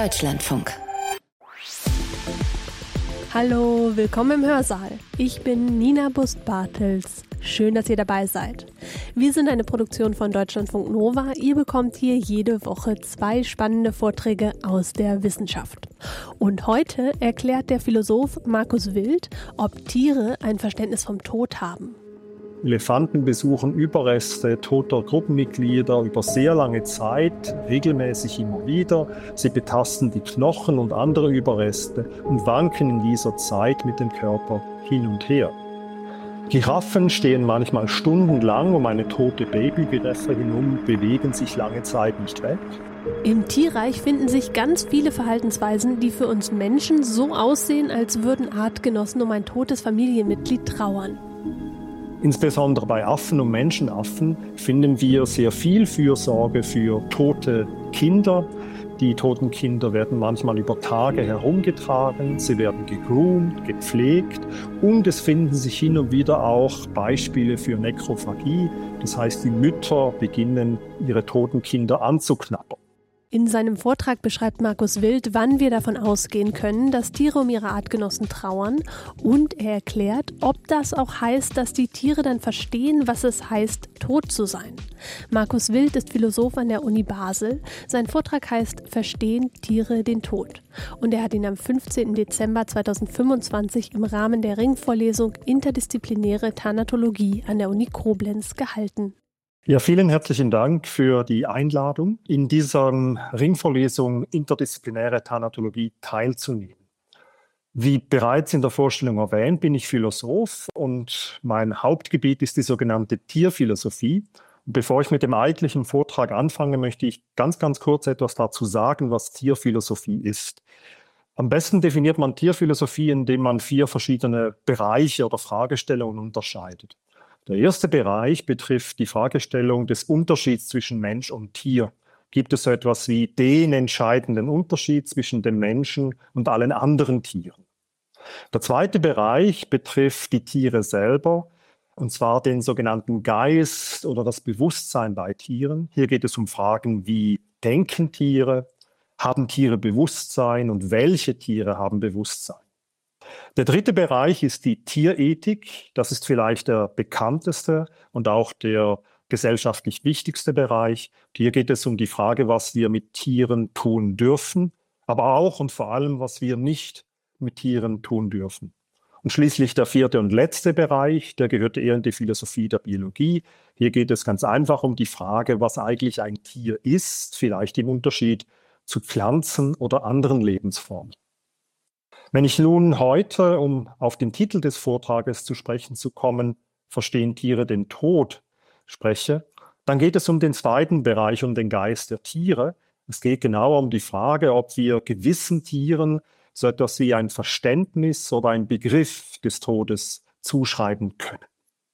Deutschlandfunk. Hallo, willkommen im Hörsaal. Ich bin Nina Bust-Bartels. Schön, dass ihr dabei seid. Wir sind eine Produktion von Deutschlandfunk Nova. Ihr bekommt hier jede Woche 2 spannende Vorträge aus der Wissenschaft. Und heute erklärt der Philosoph Markus Wild, ob Tiere ein Verständnis vom Tod haben. Elefanten besuchen Überreste toter Gruppenmitglieder über sehr lange Zeit, regelmäßig immer wieder. Sie betasten die Knochen und andere Überreste und wanken in dieser Zeit mit dem Körper hin und her. Giraffen stehen manchmal stundenlang um eine tote Babygiraffe herum, bewegen sich lange Zeit nicht weg. Im Tierreich finden sich ganz viele Verhaltensweisen, die für uns Menschen so aussehen, als würden Artgenossen um ein totes Familienmitglied trauern. Insbesondere bei Affen und Menschenaffen finden wir sehr viel Fürsorge für tote Kinder. Die toten Kinder werden manchmal über Tage herumgetragen, sie werden gegroomt, gepflegt und es finden sich hin und wieder auch Beispiele für Nekrophagie. Das heißt, die Mütter beginnen, ihre toten Kinder anzuknabbern. In seinem Vortrag beschreibt Markus Wild, wann wir davon ausgehen können, dass Tiere um ihre Artgenossen trauern, und er erklärt, ob das auch heißt, dass die Tiere dann verstehen, was es heißt, tot zu sein. Markus Wild ist Philosoph an der Uni Basel. Sein Vortrag heißt »Verstehen Tiere den Tod?« und er hat ihn am 15. Dezember 2025 im Rahmen der Ringvorlesung Interdisziplinäre Thanatologie an der Uni Koblenz gehalten. Ja, vielen herzlichen Dank für die Einladung, in dieser Ringvorlesung Interdisziplinäre Thanatologie teilzunehmen. Wie bereits in der Vorstellung erwähnt, bin ich Philosoph und mein Hauptgebiet ist die sogenannte Tierphilosophie. Und bevor ich mit dem eigentlichen Vortrag anfange, möchte ich ganz kurz etwas dazu sagen, was Tierphilosophie ist. Am besten definiert man Tierphilosophie, indem man 4 verschiedene Bereiche oder Fragestellungen unterscheidet. Der erste Bereich betrifft die Fragestellung des Unterschieds zwischen Mensch und Tier. Gibt es so etwas wie den entscheidenden Unterschied zwischen dem Menschen und allen anderen Tieren? Der zweite Bereich betrifft die Tiere selber, und zwar den sogenannten Geist oder das Bewusstsein bei Tieren. Hier geht es um Fragen wie: Denken Tiere? Haben Tiere Bewusstsein und welche Tiere haben Bewusstsein? Der dritte Bereich ist die Tierethik. Das ist vielleicht der bekannteste und auch der gesellschaftlich wichtigste Bereich. Hier geht es um die Frage, was wir mit Tieren tun dürfen, aber auch und vor allem, was wir nicht mit Tieren tun dürfen. Und schließlich der vierte und letzte Bereich, der gehört eher in die Philosophie der Biologie. Hier geht es ganz einfach um die Frage, was eigentlich ein Tier ist, vielleicht im Unterschied zu Pflanzen oder anderen Lebensformen. Wenn ich nun heute, um auf den Titel des Vortrages zu sprechen zu kommen, Verstehen Tiere den Tod, spreche, dann geht es um den zweiten Bereich, um den Geist der Tiere. Es geht genauer um die Frage, ob wir gewissen Tieren so etwas wie ein Verständnis oder ein Begriff des Todes zuschreiben können.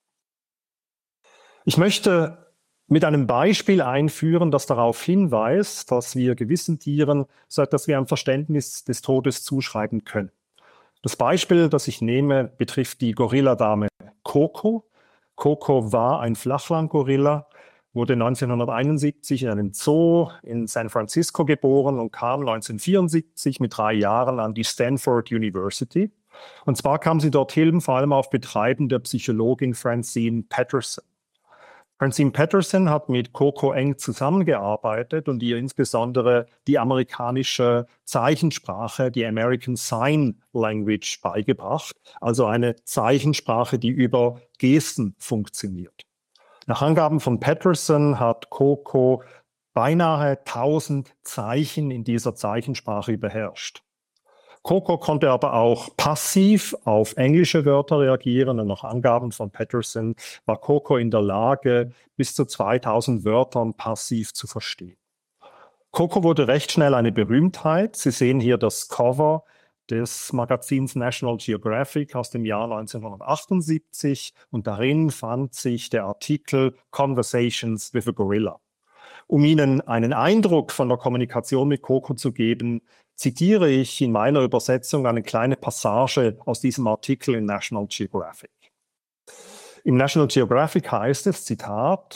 Ich möchte mit einem Beispiel einführen, das darauf hinweist, dass wir gewissen Tieren so etwas wie ein Verständnis des Todes zuschreiben können. Das Beispiel, das ich nehme, betrifft die Gorilladame Coco. Coco war ein Flachland-Gorilla, wurde 1971 in einem Zoo in San Francisco geboren und kam 1974 mit 3 Jahren an die Stanford University. Und zwar kam sie dorthin vor allem auf Betreiben der Psychologin Francine Patterson. Francine Patterson hat mit Coco eng zusammengearbeitet und ihr insbesondere die amerikanische Zeichensprache, die American Sign Language, beigebracht, also eine Zeichensprache, die über Gesten funktioniert. Nach Angaben von Patterson hat Coco beinahe 1000 Zeichen in dieser Zeichensprache beherrscht. Coco konnte aber auch passiv auf englische Wörter reagieren und nach Angaben von Patterson war Coco in der Lage, bis zu 2000 Wörtern passiv zu verstehen. Coco wurde recht schnell eine Berühmtheit. Sie sehen hier das Cover des Magazins National Geographic aus dem Jahr 1978 und darin fand sich der Artikel Conversations with a Gorilla. Um Ihnen einen Eindruck von der Kommunikation mit Coco zu geben, zitiere ich in meiner Übersetzung eine kleine Passage aus diesem Artikel in National Geographic. Im National Geographic heißt es, Zitat,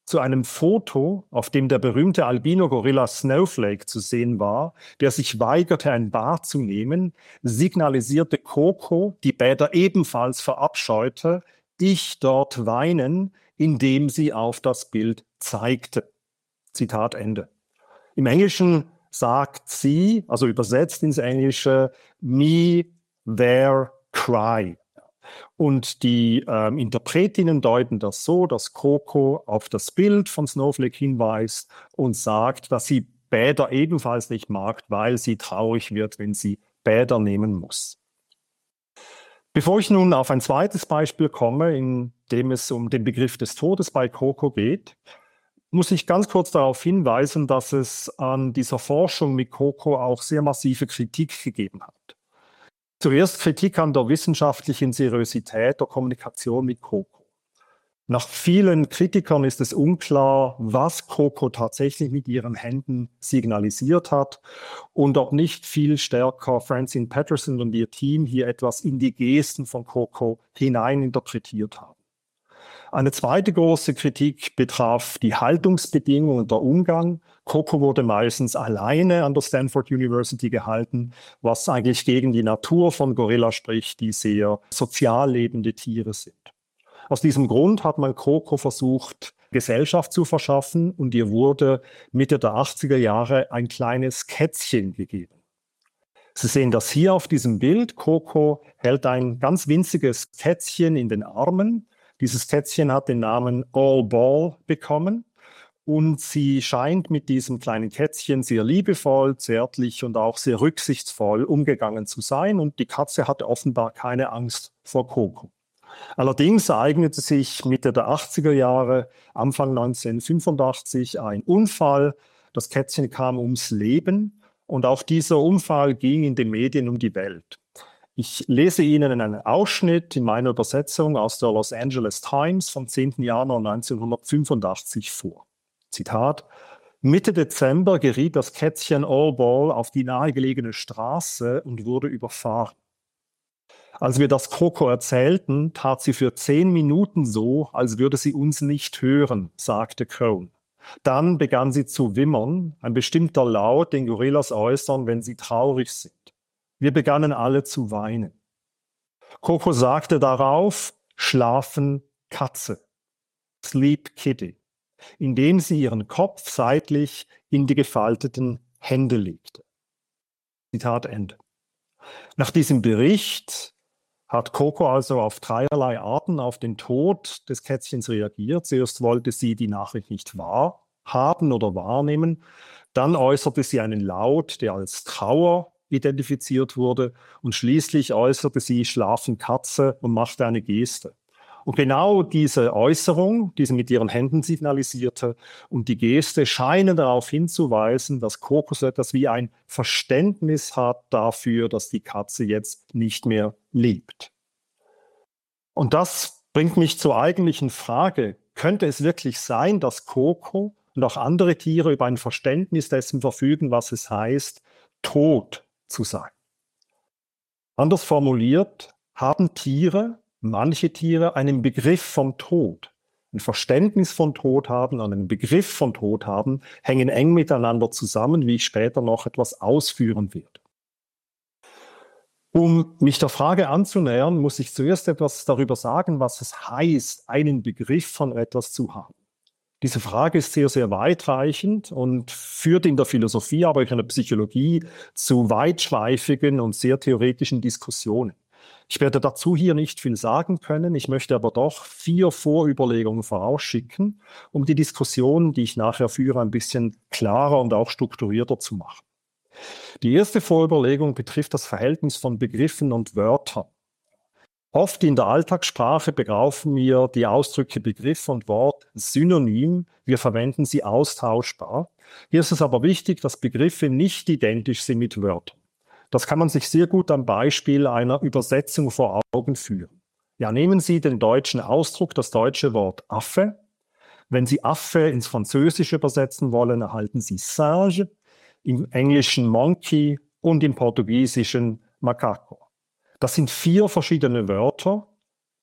zu einem Foto, auf dem der berühmte Albino-Gorilla Snowflake zu sehen war, der sich weigerte, ein Bad zu nehmen, signalisierte Coco, die Bäder ebenfalls verabscheute, ich dort weinen, indem sie auf das Bild zeigte. Zitat Ende. Im Englischen sagt sie, also übersetzt ins Englische, me there cry. Und die Interpretinnen deuten das so, dass Coco auf das Bild von Snowflake hinweist und sagt, dass sie Bäder ebenfalls nicht mag, weil sie traurig wird, wenn sie Bäder nehmen muss. Bevor ich nun auf ein zweites Beispiel komme, in dem es um den Begriff des Todes bei Coco geht, muss ich ganz kurz darauf hinweisen, dass es an dieser Forschung mit Coco auch sehr massive Kritik gegeben hat. Zuerst Kritik an der wissenschaftlichen Seriosität der Kommunikation mit Coco. Nach vielen Kritikern ist es unklar, was Coco tatsächlich mit ihren Händen signalisiert hat und ob nicht viel stärker Francine Patterson und ihr Team hier etwas in die Gesten von Coco hineininterpretiert haben. Eine zweite große Kritik betraf die Haltungsbedingungen und der Umgang. Coco wurde meistens alleine an der Stanford University gehalten, was eigentlich gegen die Natur von Gorilla spricht, die sehr sozial lebende Tiere sind. Aus diesem Grund hat man Coco versucht, Gesellschaft zu verschaffen und ihr wurde Mitte der 80er Jahre ein kleines Kätzchen gegeben. Sie sehen das hier auf diesem Bild. Coco hält ein ganz winziges Kätzchen in den Armen. Dieses Kätzchen hat den Namen All Ball bekommen und sie scheint mit diesem kleinen Kätzchen sehr liebevoll, zärtlich und auch sehr rücksichtsvoll umgegangen zu sein und die Katze hatte offenbar keine Angst vor Coco. Allerdings ereignete sich Mitte der 80er Jahre, Anfang 1985, ein Unfall. Das Kätzchen kam ums Leben und auch dieser Unfall ging in den Medien um die Welt. Ich lese Ihnen einen Ausschnitt in meiner Übersetzung aus der Los Angeles Times vom 10. Januar 1985 vor. Zitat: Mitte Dezember geriet das Kätzchen All Ball auf die nahegelegene Straße und wurde überfahren. Als wir das Coco erzählten, tat sie für 10 Minuten so, als würde sie uns nicht hören, sagte Cohn. Dann begann sie zu wimmern, ein bestimmter Laut, den Gorillas äußern, wenn sie traurig sind. Wir begannen alle zu weinen. Coco sagte darauf, schlafen Katze, sleep kitty, indem sie ihren Kopf seitlich in die gefalteten Hände legte. Zitat Ende. Nach diesem Bericht hat Coco also auf dreierlei Arten auf den Tod des Kätzchens reagiert. Zuerst wollte sie die Nachricht nicht wahrhaben oder wahrnehmen. Dann äußerte sie einen Laut, der als Trauer identifiziert wurde. Und schließlich äußerte sie Schlafen Katze und machte eine Geste. Und genau diese Äußerung, die sie mit ihren Händen signalisierte, und die Geste scheinen darauf hinzuweisen, dass Coco so etwas wie ein Verständnis hat dafür, dass die Katze jetzt nicht mehr lebt. Und das bringt mich zur eigentlichen Frage: Könnte es wirklich sein, dass Coco und auch andere Tiere über ein Verständnis dessen verfügen, was es heißt, tot zu sein? Anders formuliert, haben manche Tiere einen Begriff vom Tod. Ein Verständnis von Tod haben und einen Begriff von Tod haben, hängen eng miteinander zusammen, wie ich später noch etwas ausführen werde. Um mich der Frage anzunähern, muss ich zuerst etwas darüber sagen, was es heißt, einen Begriff von etwas zu haben. Diese Frage ist sehr, sehr weitreichend und führt in der Philosophie, aber auch in der Psychologie zu weitschweifigen und sehr theoretischen Diskussionen. Ich werde dazu hier nicht viel sagen können, ich möchte aber doch 4 Vorüberlegungen vorausschicken, um die Diskussion, die ich nachher führe, ein bisschen klarer und auch strukturierter zu machen. Die erste Vorüberlegung betrifft das Verhältnis von Begriffen und Wörtern. Oft in der Alltagssprache begreifen wir die Ausdrücke Begriff und Wort synonym, wir verwenden sie austauschbar. Hier ist es aber wichtig, dass Begriffe nicht identisch sind mit Wörtern. Das kann man sich sehr gut am Beispiel einer Übersetzung vor Augen führen. Ja, nehmen Sie den deutschen Ausdruck, das deutsche Wort Affe. Wenn Sie Affe ins Französische übersetzen wollen, erhalten Sie Singe, im Englischen Monkey und im Portugiesischen Macaco. Das sind 4 verschiedene Wörter,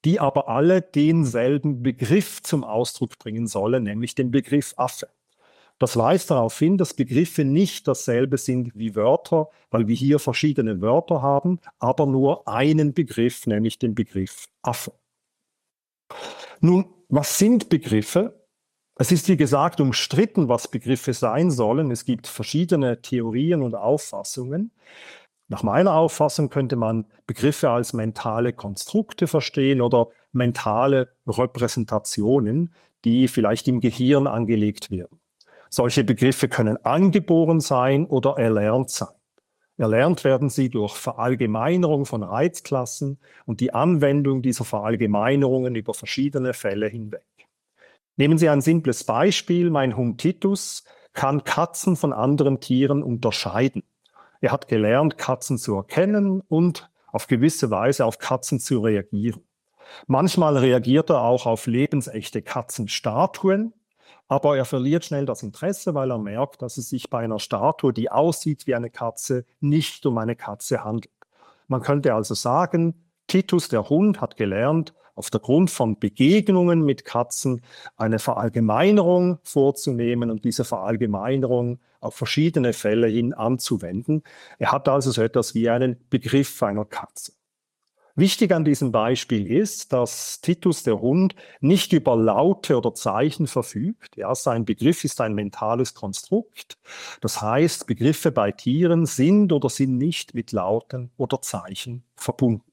die aber alle denselben Begriff zum Ausdruck bringen sollen, nämlich den Begriff Affe. Das weist darauf hin, dass Begriffe nicht dasselbe sind wie Wörter, weil wir hier verschiedene Wörter haben, aber nur einen Begriff, nämlich den Begriff Affe. Nun, was sind Begriffe? Es ist, wie gesagt, umstritten, was Begriffe sein sollen. Es gibt verschiedene Theorien und Auffassungen. Nach meiner Auffassung könnte man Begriffe als mentale Konstrukte verstehen oder mentale Repräsentationen, die vielleicht im Gehirn angelegt werden. Solche Begriffe können angeboren sein oder erlernt sein. Erlernt werden sie durch Verallgemeinerung von Reizklassen und die Anwendung dieser Verallgemeinerungen über verschiedene Fälle hinweg. Nehmen Sie ein simples Beispiel. Mein Hund Titus kann Katzen von anderen Tieren unterscheiden. Er hat gelernt, Katzen zu erkennen und auf gewisse Weise auf Katzen zu reagieren. Manchmal reagiert er auch auf lebensechte Katzenstatuen, aber er verliert schnell das Interesse, weil er merkt, dass es sich bei einer Statue, die aussieht wie eine Katze, nicht um eine Katze handelt. Man könnte also sagen, Titus, der Hund, hat gelernt, aufgrund von Begegnungen mit Katzen eine Verallgemeinerung vorzunehmen und diese Verallgemeinerung auf verschiedene Fälle hin anzuwenden. Er hat also so etwas wie einen Begriff einer Katze. Wichtig an diesem Beispiel ist, dass Titus, der Hund, nicht über Laute oder Zeichen verfügt. Ja, sein Begriff ist ein mentales Konstrukt. Das heißt, Begriffe bei Tieren sind oder sind nicht mit Lauten oder Zeichen verbunden.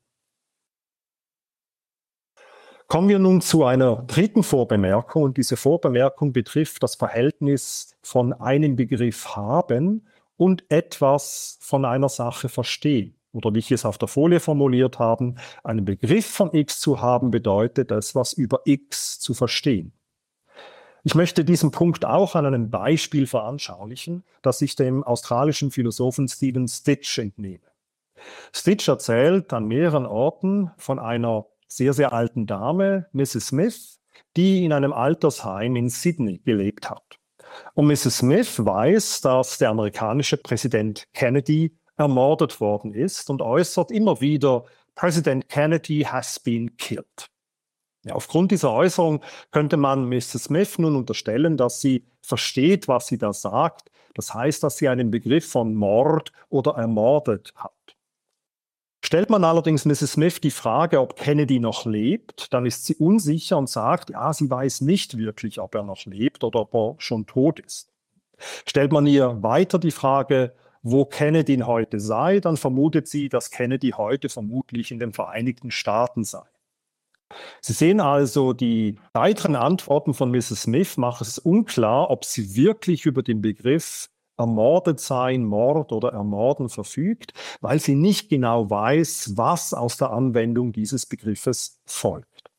Kommen wir nun zu einer dritten Vorbemerkung, und diese Vorbemerkung betrifft das Verhältnis von einem Begriff haben und etwas von einer Sache verstehen. Oder wie ich es auf der Folie formuliert habe, einen Begriff von X zu haben bedeutet, etwas über X zu verstehen. Ich möchte diesen Punkt auch an einem Beispiel veranschaulichen, das ich dem australischen Philosophen Stephen Stitch entnehme. Stitch erzählt an mehreren Orten von einer sehr, sehr alten Dame, Mrs. Smith, die in einem Altersheim in Sydney gelebt hat. Und Mrs. Smith weiß, dass der amerikanische Präsident Kennedy ermordet worden ist und äußert immer wieder, President Kennedy has been killed. Ja, aufgrund dieser Äußerung könnte man Mrs. Smith nun unterstellen, dass sie versteht, was sie da sagt. Das heißt, dass sie einen Begriff von Mord oder ermordet hat. Stellt man allerdings Mrs. Smith die Frage, ob Kennedy noch lebt, dann ist sie unsicher und sagt, ja, sie weiß nicht wirklich, ob er noch lebt oder ob er schon tot ist. Stellt man ihr weiter die Frage, wo Kennedy heute sei, dann vermutet sie, dass Kennedy heute vermutlich in den Vereinigten Staaten sei. Sie sehen also, die weiteren Antworten von Mrs. Smith machen es unklar, ob sie wirklich über den Begriff ermordet sein, Mord oder Ermorden verfügt, weil sie nicht genau weiß, was aus der Anwendung dieses Begriffes folgt.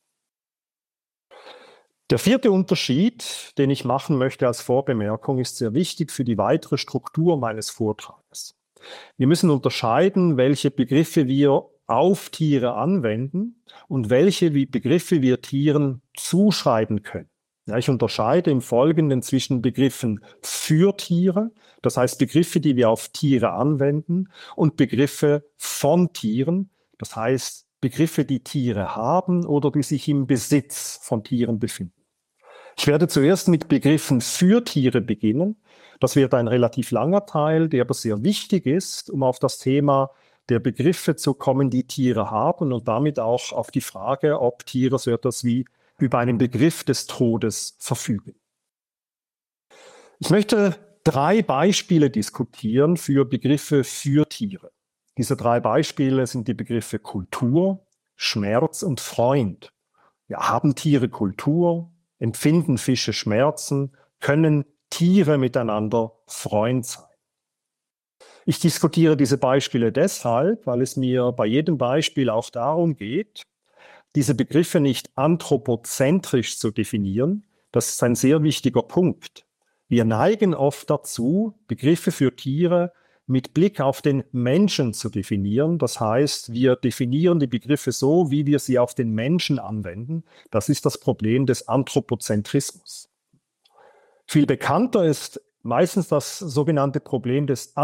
Der vierte Unterschied, den ich machen möchte als Vorbemerkung, ist sehr wichtig für die weitere Struktur meines Vortrages. Wir müssen unterscheiden, welche Begriffe wir auf Tiere anwenden und welche Begriffe wir Tieren zuschreiben können. Ja, ich unterscheide im Folgenden zwischen Begriffen für Tiere, das heißt Begriffe, die wir auf Tiere anwenden, und Begriffe von Tieren, das heißt Begriffe, die Tiere haben oder die sich im Besitz von Tieren befinden. Ich werde zuerst mit Begriffen für Tiere beginnen. Das wird ein relativ langer Teil, der aber sehr wichtig ist, um auf das Thema der Begriffe zu kommen, die Tiere haben und damit auch auf die Frage, ob Tiere so etwas wie über einen Begriff des Todes verfügen. Ich möchte 3 Beispiele diskutieren für Begriffe für Tiere. Diese 3 Beispiele sind die Begriffe Kultur, Schmerz und Freund. Ja, haben Tiere Kultur? Empfinden Fische Schmerzen? Können Tiere miteinander Freund sein? Ich diskutiere diese Beispiele deshalb, weil es mir bei jedem Beispiel auch darum geht, diese Begriffe nicht anthropozentrisch zu definieren. Das ist ein sehr wichtiger Punkt. Wir neigen oft dazu, Begriffe für Tiere mit Blick auf den Menschen zu definieren. Das heißt, wir definieren die Begriffe so, wie wir sie auf den Menschen anwenden. Das ist das Problem des Anthropozentrismus. Viel bekannter ist meistens das sogenannte Problem des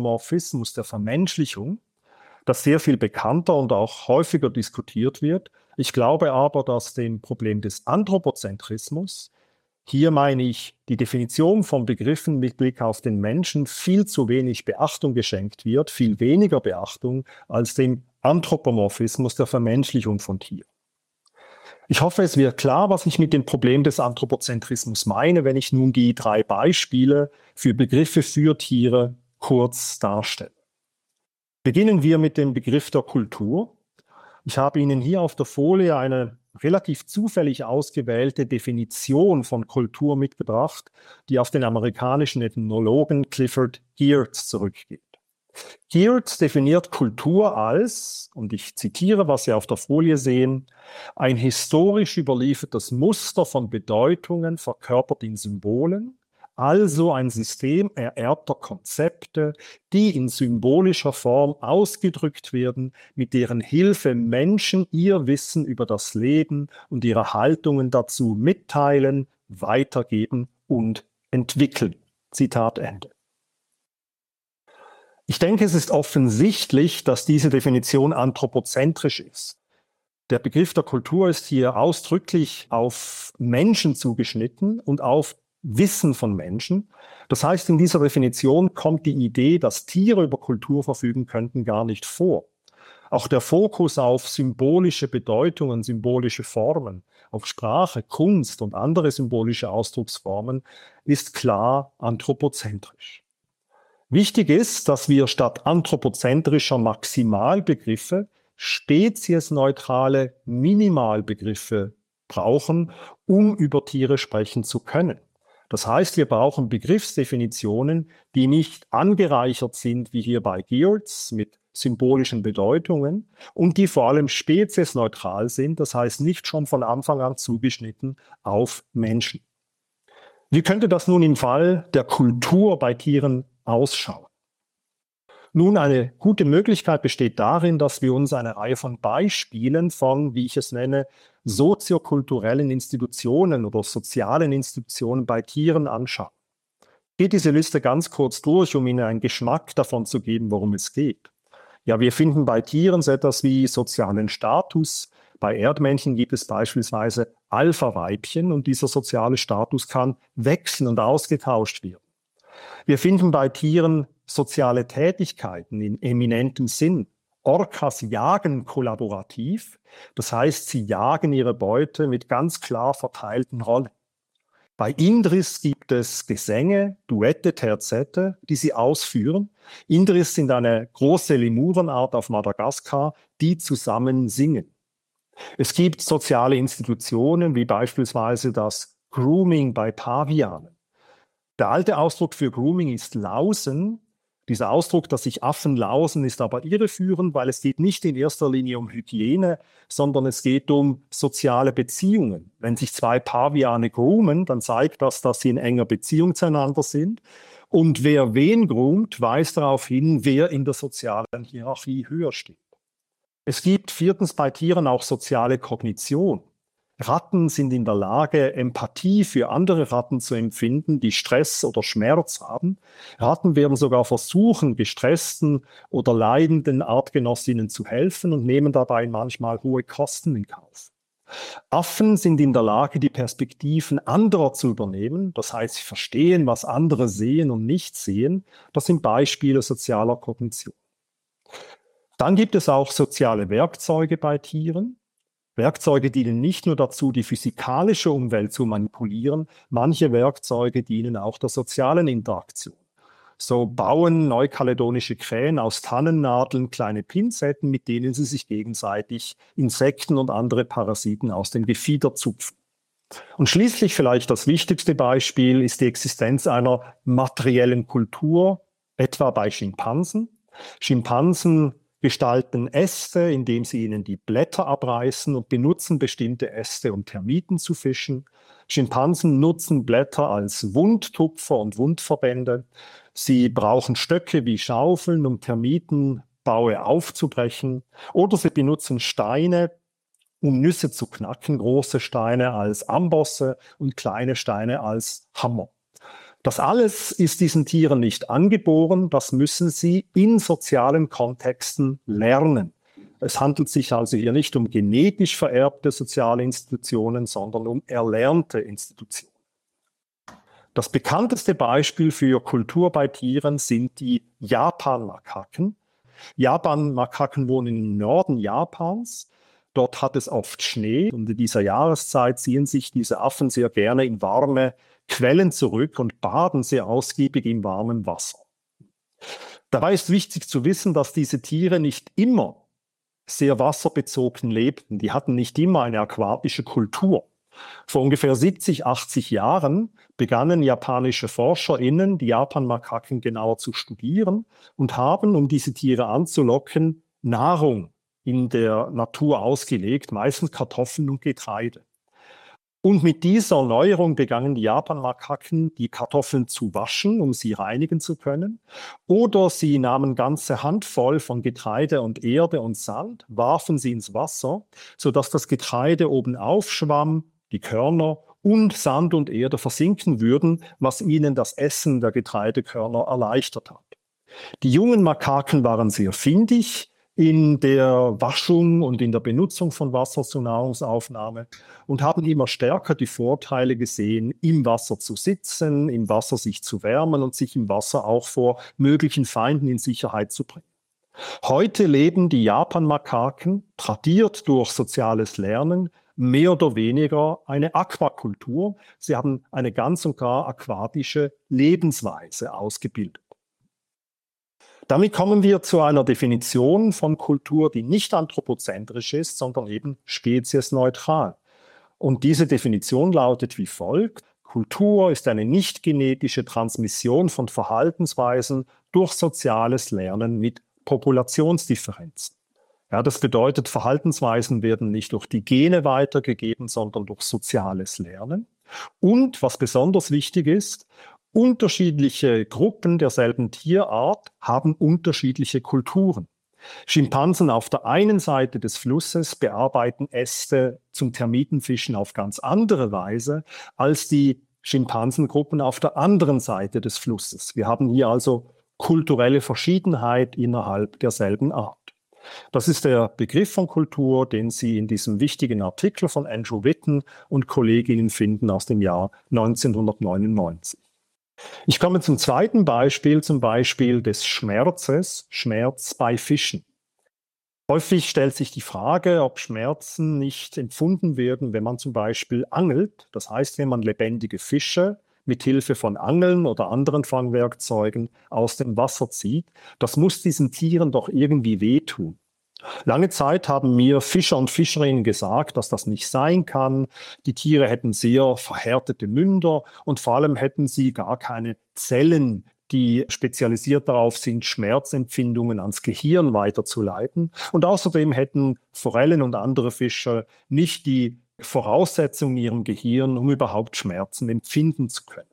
Anthropomorphismus, der Vermenschlichung, das sehr viel bekannter und auch häufiger diskutiert wird. Ich glaube aber, dass dem Problem des Anthropozentrismus, hier meine ich die Definition von Begriffen mit Blick auf den Menschen, viel zu wenig Beachtung geschenkt wird, viel weniger Beachtung als dem Anthropomorphismus der Vermenschlichung von Tieren. Ich hoffe, es wird klar, was ich mit dem Problem des Anthropozentrismus meine, wenn ich nun die 3 Beispiele für Begriffe für Tiere kurz darstelle. Beginnen wir mit dem Begriff der Kultur. Ich habe Ihnen hier auf der Folie eine relativ zufällig ausgewählte Definition von Kultur mitgebracht, die auf den amerikanischen Ethnologen Clifford Geertz zurückgeht. Geertz definiert Kultur als, und ich zitiere, was Sie auf der Folie sehen, ein historisch überliefertes Muster von Bedeutungen verkörpert in Symbolen, also ein System ererbter Konzepte, die in symbolischer Form ausgedrückt werden, mit deren Hilfe Menschen ihr Wissen über das Leben und ihre Haltungen dazu mitteilen, weitergeben und entwickeln. Zitat Ende. Ich denke, es ist offensichtlich, dass diese Definition anthropozentrisch ist. Der Begriff der Kultur ist hier ausdrücklich auf Menschen zugeschnitten und auf Wissen von Menschen. Das heißt, in dieser Definition kommt die Idee, dass Tiere über Kultur verfügen könnten, gar nicht vor. Auch der Fokus auf symbolische Bedeutungen, symbolische Formen, auf Sprache, Kunst und andere symbolische Ausdrucksformen ist klar anthropozentrisch. Wichtig ist, dass wir statt anthropozentrischer Maximalbegriffe speziesneutrale Minimalbegriffe brauchen, um über Tiere sprechen zu können. Das heißt, wir brauchen Begriffsdefinitionen, die nicht angereichert sind, wie hier bei Geertz, mit symbolischen Bedeutungen und die vor allem speziesneutral sind, das heißt nicht schon von Anfang an zugeschnitten auf Menschen. Wie könnte das nun im Fall der Kultur bei Tieren ausschauen? Nun, eine gute Möglichkeit besteht darin, dass wir uns eine Reihe von Beispielen von, wie ich es nenne, soziokulturellen Institutionen oder sozialen Institutionen bei Tieren anschauen. Ich gehe diese Liste ganz kurz durch, um Ihnen einen Geschmack davon zu geben, worum es geht. Ja, wir finden bei Tieren so etwas wie sozialen Status. Bei Erdmännchen gibt es beispielsweise Alpha-Weibchen und dieser soziale Status kann wechseln und ausgetauscht werden. Wir finden bei Tieren soziale Tätigkeiten in eminentem Sinn. Orcas jagen kollaborativ, das heißt, sie jagen ihre Beute mit ganz klar verteilten Rollen. Bei Indris gibt es Gesänge, Duette, Terzette, die sie ausführen. Indris sind eine große Lemurenart auf Madagaskar, die zusammen singen. Es gibt soziale Institutionen, wie beispielsweise das Grooming bei Pavianen. Der alte Ausdruck für Grooming ist Lausen. Dieser Ausdruck, dass sich Affen lausen, ist aber irreführend, weil es geht nicht in erster Linie um Hygiene, sondern es geht um soziale Beziehungen. Wenn sich 2 Paviane groomen, dann zeigt das, dass sie in enger Beziehung zueinander sind. Und wer wen groomt, weist darauf hin, wer in der sozialen Hierarchie höher steht. Es gibt 4. bei Tieren auch soziale Kognition. Ratten sind in der Lage, Empathie für andere Ratten zu empfinden, die Stress oder Schmerz haben. Ratten werden sogar versuchen, gestressten oder leidenden Artgenossinnen zu helfen und nehmen dabei manchmal hohe Kosten in Kauf. Affen sind in der Lage, die Perspektiven anderer zu übernehmen. Das heißt, sie verstehen, was andere sehen und nicht sehen. Das sind Beispiele sozialer Kognition. Dann gibt es auch soziale Werkzeuge bei Tieren. Werkzeuge dienen nicht nur dazu, die physikalische Umwelt zu manipulieren, manche Werkzeuge dienen auch der sozialen Interaktion. So bauen neukaledonische Krähen aus Tannennadeln kleine Pinzetten, mit denen sie sich gegenseitig Insekten und andere Parasiten aus dem Gefieder zupfen. Und schließlich vielleicht das wichtigste Beispiel ist die Existenz einer materiellen Kultur, etwa bei Schimpansen. Schimpansen gestalten Äste, indem sie ihnen die Blätter abreißen und benutzen bestimmte Äste, um Termiten zu fischen. Schimpansen nutzen Blätter als Wundtupfer und Wundverbände. Sie brauchen Stöcke wie Schaufeln, um Termitenbaue aufzubrechen. Oder sie benutzen Steine, um Nüsse zu knacken, große Steine als Ambosse und kleine Steine als Hammer. Das alles ist diesen Tieren nicht angeboren, das müssen sie in sozialen Kontexten lernen. Es handelt sich also hier nicht um genetisch vererbte soziale Institutionen, sondern um erlernte Institutionen. Das bekannteste Beispiel für Kultur bei Tieren sind die Japan-Makaken. Japan-Makaken wohnen im Norden Japans. Dort hat es oft Schnee und in dieser Jahreszeit ziehen sich diese Affen sehr gerne in warme Quellen zurück und baden sehr ausgiebig im warmen Wasser. Dabei ist wichtig zu wissen, dass diese Tiere nicht immer sehr wasserbezogen lebten. Die hatten nicht immer eine aquatische Kultur. Vor ungefähr 70, 80 Jahren begannen japanische ForscherInnen, die Japan-Makaken genauer zu studieren und haben, um diese Tiere anzulocken, Nahrung in der Natur ausgelegt, meistens Kartoffeln und Getreide. Und mit dieser Neuerung begannen die Japan-Makaken, die Kartoffeln zu waschen, um sie reinigen zu können. Oder sie nahmen ganze Handvoll von Getreide und Erde und Sand, warfen sie ins Wasser, sodass das Getreide oben aufschwamm, die Körner und Sand und Erde versinken würden, was ihnen das Essen der Getreidekörner erleichtert hat. Die jungen Makaken waren sehr findig in der Waschung und in der Benutzung von Wasser zur Nahrungsaufnahme und haben immer stärker die Vorteile gesehen, im Wasser zu sitzen, im Wasser sich zu wärmen und sich im Wasser auch vor möglichen Feinden in Sicherheit zu bringen. Heute leben die Japan-Makaken, tradiert durch soziales Lernen, mehr oder weniger eine Aquakultur. Sie haben eine ganz und gar aquatische Lebensweise ausgebildet. Damit kommen wir zu einer Definition von Kultur, die nicht anthropozentrisch ist, sondern eben speziesneutral. Und diese Definition lautet wie folgt: Kultur ist eine nicht genetische Transmission von Verhaltensweisen durch soziales Lernen mit Populationsdifferenzen. Ja, das bedeutet, Verhaltensweisen werden nicht durch die Gene weitergegeben, sondern durch soziales Lernen. Und was besonders wichtig ist, unterschiedliche Gruppen derselben Tierart haben unterschiedliche Kulturen. Schimpansen auf der einen Seite des Flusses bearbeiten Äste zum Termitenfischen auf ganz andere Weise als die Schimpansengruppen auf der anderen Seite des Flusses. Wir haben hier also kulturelle Verschiedenheit innerhalb derselben Art. Das ist der Begriff von Kultur, den Sie in diesem wichtigen Artikel von Andrew Witten und Kolleginnen finden aus dem Jahr 1999. Ich komme zum zweiten Beispiel, zum Beispiel des Schmerzes, Schmerz bei Fischen. Häufig stellt sich die Frage, ob Schmerzen nicht empfunden werden, wenn man zum Beispiel angelt. Das heißt, wenn man lebendige Fische mit Hilfe von Angeln oder anderen Fangwerkzeugen aus dem Wasser zieht. Das muss diesen Tieren doch irgendwie wehtun. Lange Zeit haben mir Fischer und Fischerinnen gesagt, dass das nicht sein kann. Die Tiere hätten sehr verhärtete Münder und vor allem hätten sie gar keine Zellen, die spezialisiert darauf sind, Schmerzempfindungen ans Gehirn weiterzuleiten. Und außerdem hätten Forellen und andere Fische nicht die Voraussetzungen in ihrem Gehirn, um überhaupt Schmerzen empfinden zu können.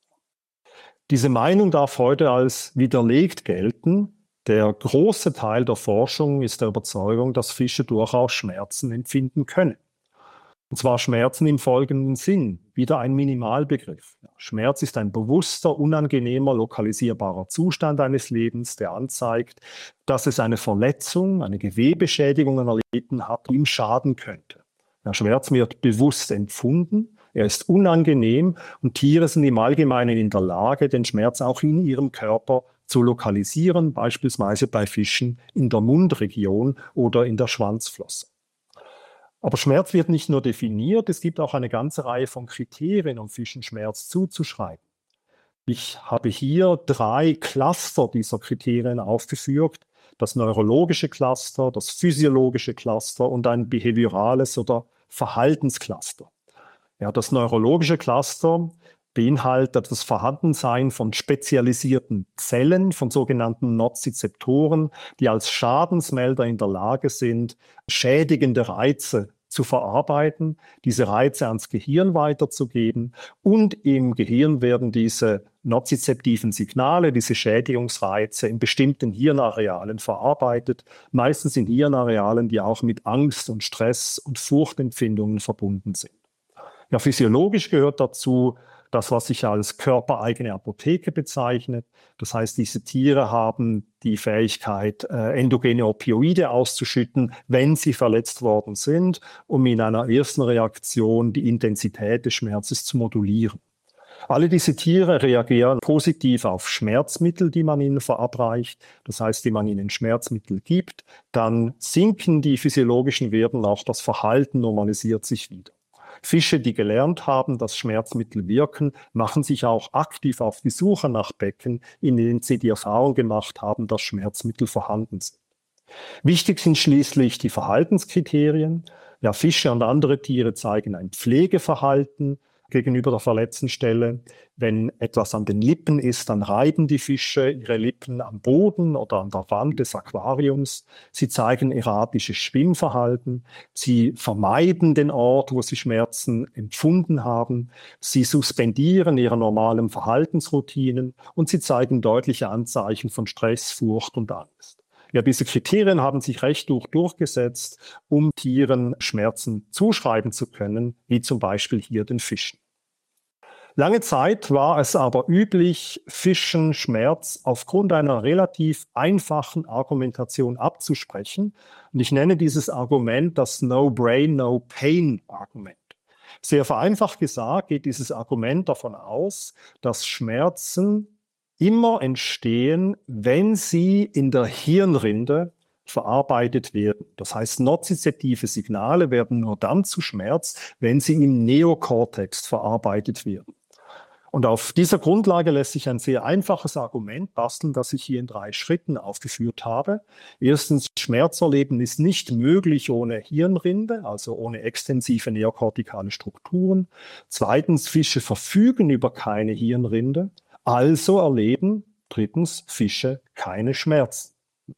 Diese Meinung darf heute als widerlegt gelten. Der große Teil der Forschung ist der Überzeugung, dass Fische durchaus Schmerzen empfinden können. Und zwar Schmerzen im folgenden Sinn, wieder ein Minimalbegriff. Schmerz ist ein bewusster, unangenehmer, lokalisierbarer Zustand eines Lebens, der anzeigt, dass es eine Verletzung, eine Gewebeschädigung erlitten hat, die ihm schaden könnte. Der Schmerz wird bewusst empfunden, er ist unangenehm und Tiere sind im Allgemeinen in der Lage, den Schmerz auch in ihrem Körper zu lokalisieren, beispielsweise bei Fischen in der Mundregion oder in der Schwanzflosse. Aber Schmerz wird nicht nur definiert, es gibt auch eine ganze Reihe von Kriterien, um Fischen Schmerz zuzuschreiben. Ich habe hier 3 Cluster dieser Kriterien aufgeführt: das neurologische Cluster, das physiologische Cluster und ein behaviorales oder Verhaltenscluster. Ja, das neurologische Cluster beinhaltet das Vorhandensein von spezialisierten Zellen, von sogenannten Nozizeptoren, die als Schadensmelder in der Lage sind, schädigende Reize zu verarbeiten, diese Reize ans Gehirn weiterzugeben, und im Gehirn werden diese nozizeptiven Signale, diese Schädigungsreize in bestimmten Hirnarealen verarbeitet, meistens in Hirnarealen, die auch mit Angst und Stress und Furchtempfindungen verbunden sind. Ja, physiologisch gehört dazu das, was sich als körpereigene Apotheke bezeichnet. Das heißt, diese Tiere haben die Fähigkeit, endogene Opioide auszuschütten, wenn sie verletzt worden sind, um in einer ersten Reaktion die Intensität des Schmerzes zu modulieren. Alle diese Tiere reagieren positiv auf Schmerzmittel, die man ihnen verabreicht. Das heißt, die man ihnen Schmerzmittel gibt, dann sinken die physiologischen Werte, auch das Verhalten normalisiert sich wieder. Fische, die gelernt haben, dass Schmerzmittel wirken, machen sich auch aktiv auf die Suche nach Becken, in denen sie die Erfahrung gemacht haben, dass Schmerzmittel vorhanden sind. Wichtig sind schließlich die Verhaltenskriterien. Ja, Fische und andere Tiere zeigen ein Pflegeverhalten gegenüber der verletzten Stelle. Wenn etwas an den Lippen ist, dann reiben die Fische ihre Lippen am Boden oder an der Wand des Aquariums. Sie zeigen erratisches Schwimmverhalten. Sie vermeiden den Ort, wo sie Schmerzen empfunden haben. Sie suspendieren ihre normalen Verhaltensroutinen und sie zeigen deutliche Anzeichen von Stress, Furcht und Angst. Ja, diese Kriterien haben sich recht durchgesetzt, um Tieren Schmerzen zuschreiben zu können, wie zum Beispiel hier den Fischen. Lange Zeit war es aber üblich, Fischen Schmerz aufgrund einer relativ einfachen Argumentation abzusprechen. Und ich nenne dieses Argument das No-Brain, No-Pain-Argument. Sehr vereinfacht gesagt geht dieses Argument davon aus, dass Schmerzen immer entstehen, wenn sie in der Hirnrinde verarbeitet werden. Das heißt, nozizeptive Signale werden nur dann zu Schmerz, wenn sie im Neokortex verarbeitet werden. Und auf dieser Grundlage lässt sich ein sehr einfaches Argument basteln, das ich hier in 3 Schritten aufgeführt habe. Erstens, Schmerzerleben ist nicht möglich ohne Hirnrinde, also ohne extensive neokortikale Strukturen. Zweitens, Fische verfügen über keine Hirnrinde. Also erleben, drittens, Fische keine Schmerzen.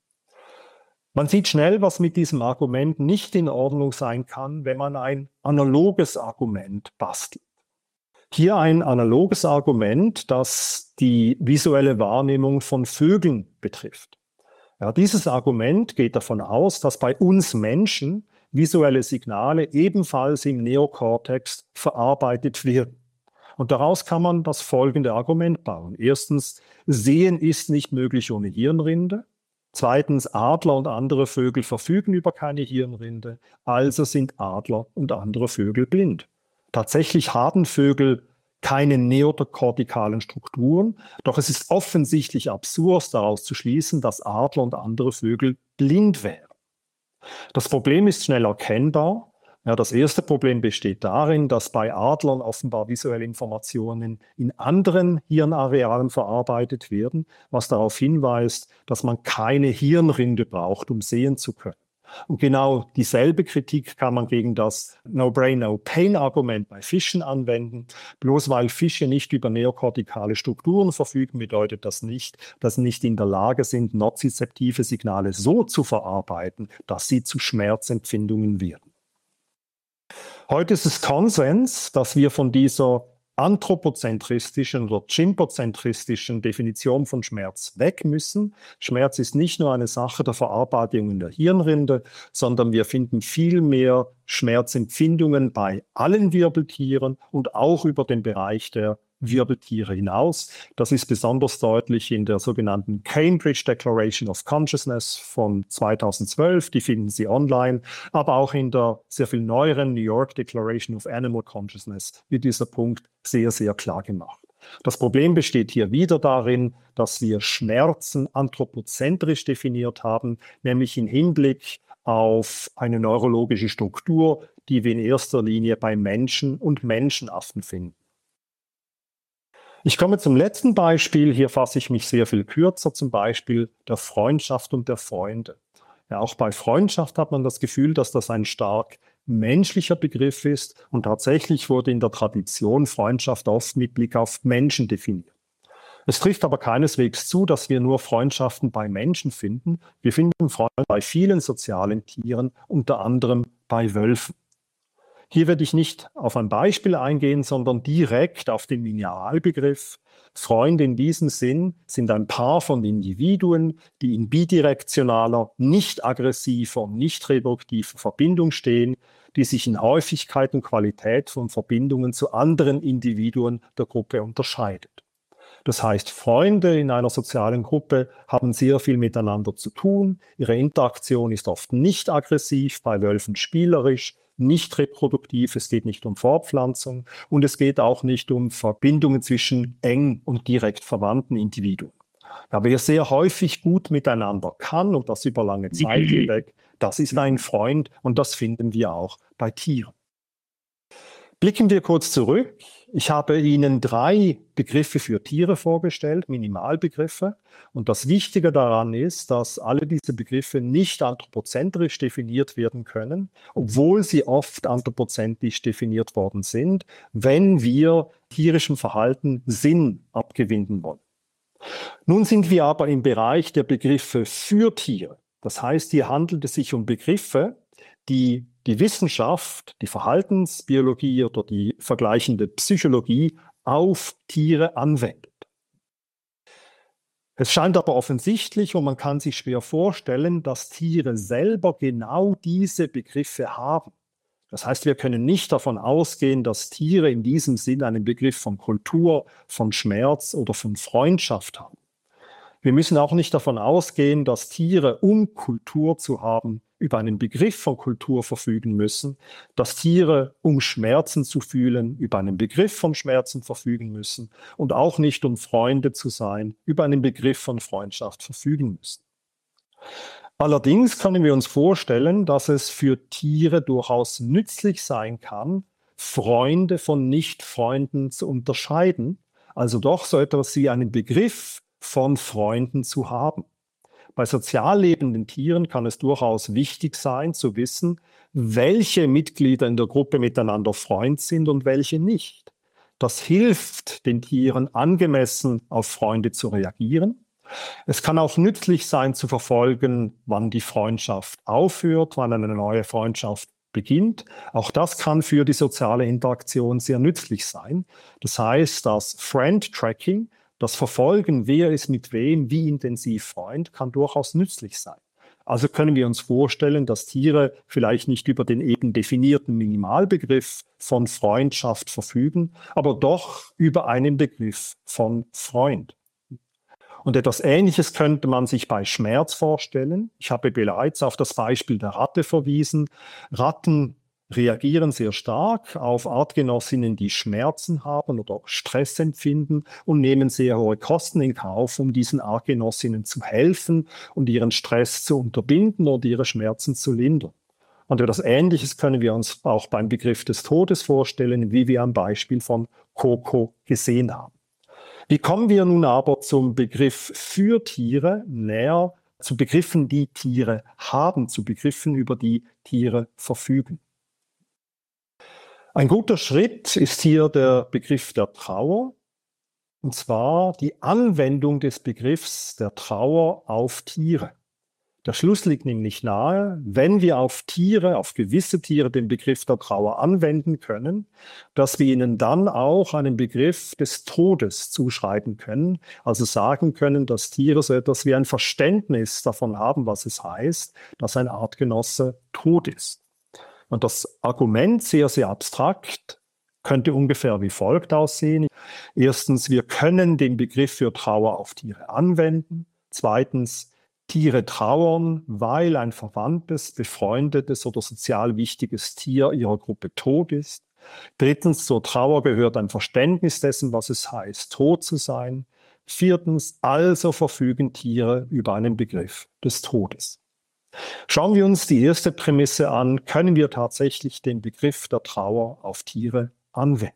Man sieht schnell, was mit diesem Argument nicht in Ordnung sein kann, wenn man ein analoges Argument bastelt. Hier ein analoges Argument, das die visuelle Wahrnehmung von Vögeln betrifft. Ja, dieses Argument geht davon aus, dass bei uns Menschen visuelle Signale ebenfalls im Neokortex verarbeitet werden. Und daraus kann man das folgende Argument bauen. Erstens, Sehen ist nicht möglich ohne Hirnrinde. Zweitens, Adler und andere Vögel verfügen über keine Hirnrinde, also sind Adler und andere Vögel blind. Tatsächlich haben Vögel keine neokortikalen Strukturen, doch es ist offensichtlich absurd, daraus zu schließen, dass Adler und andere Vögel blind wären. Das Problem ist schnell erkennbar. Ja, das erste Problem besteht darin, dass bei Adlern offenbar visuelle Informationen in anderen Hirnarealen verarbeitet werden, was darauf hinweist, dass man keine Hirnrinde braucht, um sehen zu können. Und genau dieselbe Kritik kann man gegen das No-Brain, No-Pain-Argument bei Fischen anwenden. Bloß weil Fische nicht über neokortikale Strukturen verfügen, bedeutet das nicht, dass sie nicht in der Lage sind, nozizeptive Signale so zu verarbeiten, dass sie zu Schmerzempfindungen werden. Heute ist es Konsens, dass wir von dieser anthropozentristischen oder chimpozentristischen Definition von Schmerz weg müssen. Schmerz ist nicht nur eine Sache der Verarbeitung in der Hirnrinde, sondern wir finden viel mehr Schmerzempfindungen bei allen Wirbeltieren und auch über den Bereich der Wirbeltiere hinaus. Das ist besonders deutlich in der sogenannten Cambridge Declaration of Consciousness von 2012, die finden Sie online, aber auch in der sehr viel neueren New York Declaration of Animal Consciousness wird dieser Punkt sehr, sehr klar gemacht. Das Problem besteht hier wieder darin, dass wir Schmerzen anthropozentrisch definiert haben, nämlich im Hinblick auf eine neurologische Struktur, die wir in erster Linie bei Menschen und Menschenaffen finden. Ich komme zum letzten Beispiel. Hier fasse ich mich sehr viel kürzer, zum Beispiel der Freundschaft und der Freunde. Ja, auch bei Freundschaft hat man das Gefühl, dass das ein stark menschlicher Begriff ist und tatsächlich wurde in der Tradition Freundschaft oft mit Blick auf Menschen definiert. Es trifft aber keineswegs zu, dass wir nur Freundschaften bei Menschen finden. Wir finden Freunde bei vielen sozialen Tieren, unter anderem bei Wölfen. Hier werde ich nicht auf ein Beispiel eingehen, sondern direkt auf den Linealbegriff. Freunde in diesem Sinn sind ein Paar von Individuen, die in bidirektionaler, nicht aggressiver und nicht reproduktiver Verbindung stehen. die sich in Häufigkeit und Qualität von Verbindungen zu anderen Individuen der Gruppe unterscheidet. Das heißt, Freunde in einer sozialen Gruppe haben sehr viel miteinander zu tun. Ihre Interaktion ist oft nicht aggressiv, bei Wölfen spielerisch, nicht reproduktiv, es geht nicht um Fortpflanzung und es geht auch nicht um Verbindungen zwischen eng und direkt verwandten Individuen. Ja, wer sehr häufig gut miteinander kann und das über lange Zeit hinweg, das ist ein Freund und das finden wir auch bei Tieren. Blicken wir kurz zurück. Ich habe Ihnen 3 Begriffe für Tiere vorgestellt, Minimalbegriffe. Und das Wichtige daran ist, dass alle diese Begriffe nicht anthropozentrisch definiert werden können, obwohl sie oft anthropozentrisch definiert worden sind, wenn wir tierischem Verhalten Sinn abgewinnen wollen. Nun sind wir aber im Bereich der Begriffe für Tiere. Das heißt, hier handelt es sich um Begriffe, die die Wissenschaft, die Verhaltensbiologie oder die vergleichende Psychologie auf Tiere anwendet. Es scheint aber offensichtlich und man kann sich schwer vorstellen, dass Tiere selber genau diese Begriffe haben. Das heißt, wir können nicht davon ausgehen, dass Tiere in diesem Sinn einen Begriff von Kultur, von Schmerz oder von Freundschaft haben. Wir müssen auch nicht davon ausgehen, dass Tiere, um Kultur zu haben, über einen Begriff von Kultur verfügen müssen, dass Tiere, um Schmerzen zu fühlen, über einen Begriff von Schmerzen verfügen müssen und auch nicht, um Freunde zu sein, über einen Begriff von Freundschaft verfügen müssen. Allerdings können wir uns vorstellen, dass es für Tiere durchaus nützlich sein kann, Freunde von Nicht-Freunden zu unterscheiden, also doch so etwas wie einen Begriff von Freunden zu haben. Bei sozial lebenden Tieren kann es durchaus wichtig sein, zu wissen, welche Mitglieder in der Gruppe miteinander Freund sind und welche nicht. Das hilft den Tieren, angemessen auf Freunde zu reagieren. Es kann auch nützlich sein, zu verfolgen, wann die Freundschaft aufhört, wann eine neue Freundschaft beginnt. Auch das kann für die soziale Interaktion sehr nützlich sein. Das heißt, das Friend-Tracking, das Verfolgen, wer ist mit wem, wie intensiv Freund, kann durchaus nützlich sein. Also können wir uns vorstellen, dass Tiere vielleicht nicht über den eben definierten Minimalbegriff von Freundschaft verfügen, aber doch über einen Begriff von Freund. Und etwas Ähnliches könnte man sich bei Schmerz vorstellen. Ich habe bereits auf das Beispiel der Ratte verwiesen. Ratten reagieren sehr stark auf Artgenossinnen, die Schmerzen haben oder Stress empfinden und nehmen sehr hohe Kosten in Kauf, um diesen Artgenossinnen zu helfen und ihren Stress zu unterbinden oder ihre Schmerzen zu lindern. Und etwas Ähnliches können wir uns auch beim Begriff des Todes vorstellen, wie wir am Beispiel von Coco gesehen haben. Wie kommen wir nun aber zum Begriff für Tiere, näher zu Begriffen, die Tiere haben, zu Begriffen, über die Tiere verfügen? Ein guter Schritt ist hier der Begriff der Trauer, und zwar die Anwendung des Begriffs der Trauer auf Tiere. Der Schluss liegt nämlich nahe, wenn wir auf Tiere, auf gewisse Tiere den Begriff der Trauer anwenden können, dass wir ihnen dann auch einen Begriff des Todes zuschreiben können, also sagen können, dass Tiere so etwas wie ein Verständnis davon haben, was es heißt, dass ein Artgenosse tot ist. Und das Argument, sehr, sehr abstrakt, könnte ungefähr wie folgt aussehen. Erstens, wir können den Begriff für Trauer auf Tiere anwenden. Zweitens, Tiere trauern, weil ein verwandtes, befreundetes oder sozial wichtiges Tier ihrer Gruppe tot ist. Drittens, zur Trauer gehört ein Verständnis dessen, was es heißt, tot zu sein. Viertens, also verfügen Tiere über einen Begriff des Todes. Schauen wir uns die erste Prämisse an, können wir tatsächlich den Begriff der Trauer auf Tiere anwenden.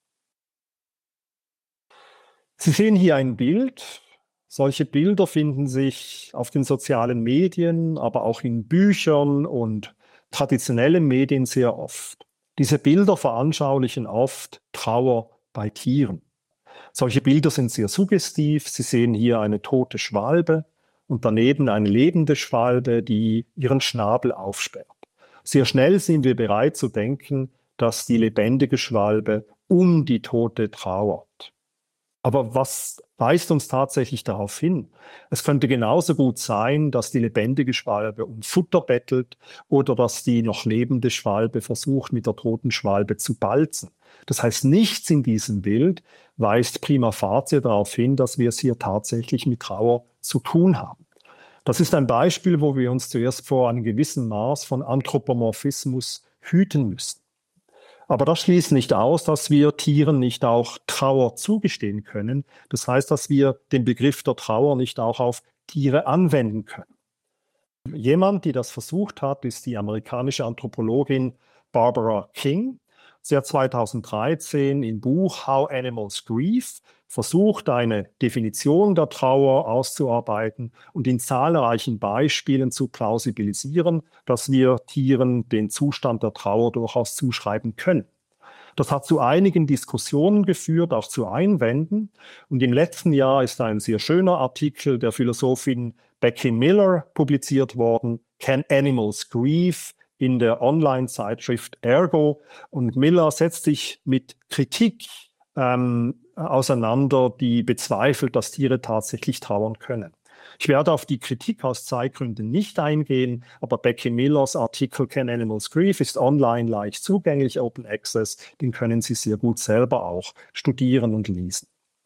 Sie sehen hier ein Bild. Solche Bilder finden sich auf den sozialen Medien, aber auch in Büchern und traditionellen Medien sehr oft. Diese Bilder veranschaulichen oft Trauer bei Tieren. Solche Bilder sind sehr suggestiv. Sie sehen hier eine tote Schwalbe und daneben eine lebende Schwalbe, die ihren Schnabel aufsperrt. Sehr schnell sind wir bereit zu denken, dass die lebendige Schwalbe um die Tote trauert. Aber was weist uns tatsächlich darauf hin. Es könnte genauso gut sein, dass die lebendige Schwalbe um Futter bettelt oder dass die noch lebende Schwalbe versucht, mit der toten Schwalbe zu balzen. Das heißt, nichts in diesem Bild weist prima facie darauf hin, dass wir es hier tatsächlich mit Trauer zu tun haben. Das ist ein Beispiel, wo wir uns zuerst vor einem gewissen Maß von Anthropomorphismus hüten müssen. Aber das schließt nicht aus, dass wir Tieren nicht auch Trauer zugestehen können. Das heißt, dass wir den Begriff der Trauer nicht auch auf Tiere anwenden können. Jemand, die das versucht hat, ist die amerikanische Anthropologin Barbara King. Sie hat 2013 im Buch How Animals Grieve versucht, eine Definition der Trauer auszuarbeiten und in zahlreichen Beispielen zu plausibilisieren, dass wir Tieren den Zustand der Trauer durchaus zuschreiben können. Das hat zu einigen Diskussionen geführt, auch zu Einwänden. Und im letzten Jahr ist ein sehr schöner Artikel der Philosophin Becky Miller publiziert worden, Can Animals Grieve? In der Online-Zeitschrift Ergo. Und Miller setzt sich mit Kritik auseinander, die bezweifelt, dass Tiere tatsächlich trauern können. Ich werde auf die Kritik aus Zeitgründen nicht eingehen, aber Becky Millers Artikel Can Animals Grieve ist online leicht zugänglich, Open Access, den können Sie sehr gut selber auch studieren und lesen.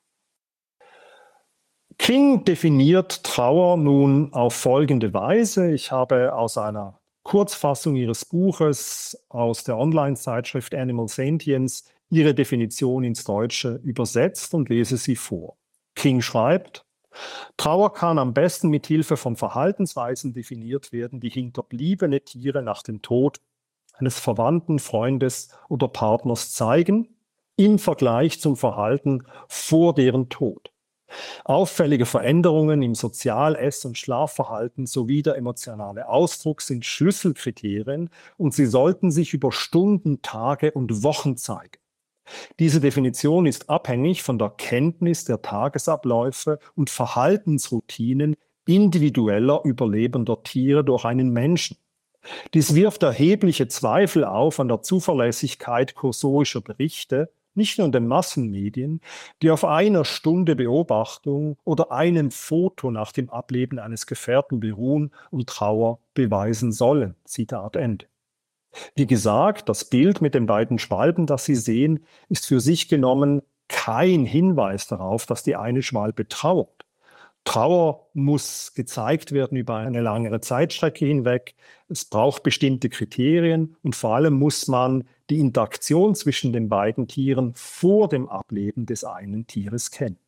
King definiert Trauer nun auf folgende Weise. Ich habe aus einer Kurzfassung ihres Buches aus der Online-Zeitschrift Animal Sentience ihre Definition ins Deutsche übersetzt und lese sie vor. King schreibt: Trauer kann am besten mit Hilfe von Verhaltensweisen definiert werden, die hinterbliebene Tiere nach dem Tod eines Verwandten, Freundes oder Partners zeigen, im Vergleich zum Verhalten vor deren Tod. Auffällige Veränderungen im Sozial-, Ess- und Schlafverhalten sowie der emotionale Ausdruck sind Schlüsselkriterien und sie sollten sich über Stunden, Tage und Wochen zeigen. Diese Definition ist abhängig von der Kenntnis der Tagesabläufe und Verhaltensroutinen individueller überlebender Tiere durch einen Menschen. Dies wirft erhebliche Zweifel auf an der Zuverlässigkeit kursorischer Berichte, nicht nur in den Massenmedien, die auf einer Stunde Beobachtung oder einem Foto nach dem Ableben eines Gefährten beruhen und Trauer beweisen sollen. Zitat Ende. Wie gesagt, das Bild mit den beiden Schwalben, das Sie sehen, ist für sich genommen kein Hinweis darauf, dass die eine Schwalbe trauert. Trauer muss gezeigt werden über eine langere Zeitstrecke hinweg. Es braucht bestimmte Kriterien und vor allem muss man die Interaktion zwischen den beiden Tieren vor dem Ableben des einen Tieres kennen.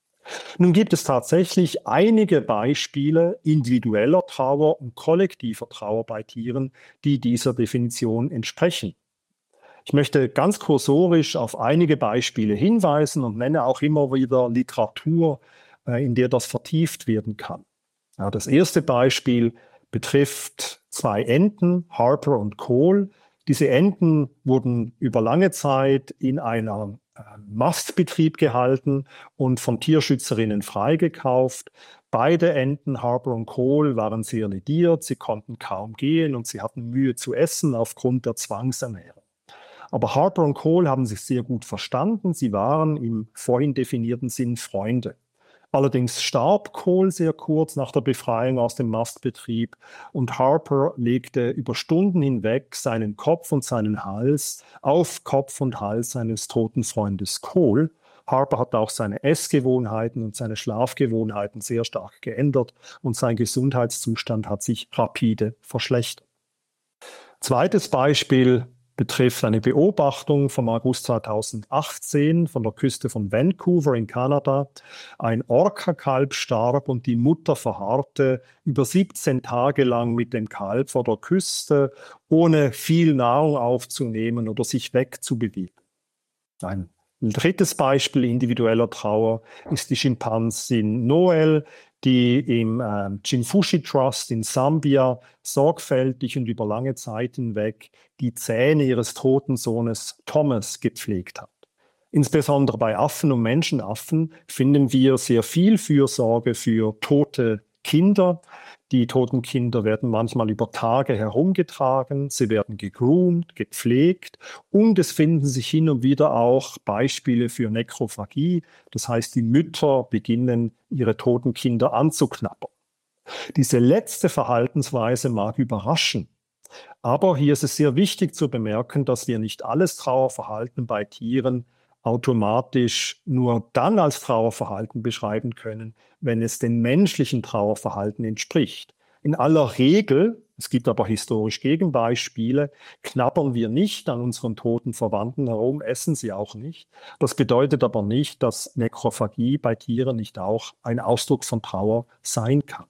Nun gibt es tatsächlich einige Beispiele individueller Trauer und kollektiver Trauer bei Tieren, die dieser Definition entsprechen. Ich möchte ganz kursorisch auf einige Beispiele hinweisen und nenne auch immer wieder Literatur, in der das vertieft werden kann. Ja, das erste Beispiel betrifft zwei Enten, Harper und Cole. Diese Enten wurden über lange Zeit in einem Mastbetrieb gehalten und von Tierschützerinnen freigekauft. Beide Enten, Harper und Cole, waren sehr lediert, sie konnten kaum gehen und sie hatten Mühe zu essen aufgrund der Zwangsernährung. Aber Harper und Cole haben sich sehr gut verstanden, sie waren im vorhin definierten Sinn Freunde. Allerdings starb Cole sehr kurz nach der Befreiung aus dem Mastbetrieb und Harper legte über Stunden hinweg seinen Kopf und seinen Hals auf Kopf und Hals seines toten Freundes Cole. Harper hat auch seine Essgewohnheiten und seine Schlafgewohnheiten sehr stark geändert und sein Gesundheitszustand hat sich rapide verschlechtert. Zweites Beispiel betrifft eine Beobachtung vom August 2018 von der Küste von Vancouver in Kanada. Ein Orca-Kalb starb und die Mutter verharrte über 17 Tage lang mit dem Kalb vor der Küste, ohne viel Nahrung aufzunehmen oder sich wegzubewegen. Ein drittes Beispiel individueller Trauer ist die Schimpansin Noel, die im Chinfushi Trust in Sambia sorgfältig und über lange Zeit hinweg die Zähne ihres toten Sohnes Thomas gepflegt hat. Insbesondere bei Affen und Menschenaffen finden wir sehr viel Fürsorge für tote Kinder. Die toten Kinder werden manchmal über Tage herumgetragen, sie werden gegroomt, gepflegt und es finden sich hin und wieder auch Beispiele für Nekrophagie. Das heißt, die Mütter beginnen, ihre toten Kinder anzuknabbern. Diese letzte Verhaltensweise mag überraschen. Aber hier ist es sehr wichtig zu bemerken, dass wir nicht alles Trauerverhalten bei Tieren automatisch nur dann als Trauerverhalten beschreiben können, wenn es den menschlichen Trauerverhalten entspricht. In aller Regel, es gibt aber historisch Gegenbeispiele, knabbern wir nicht an unseren toten Verwandten herum, essen sie auch nicht. Das bedeutet aber nicht, dass Nekrophagie bei Tieren nicht auch ein Ausdruck von Trauer sein kann.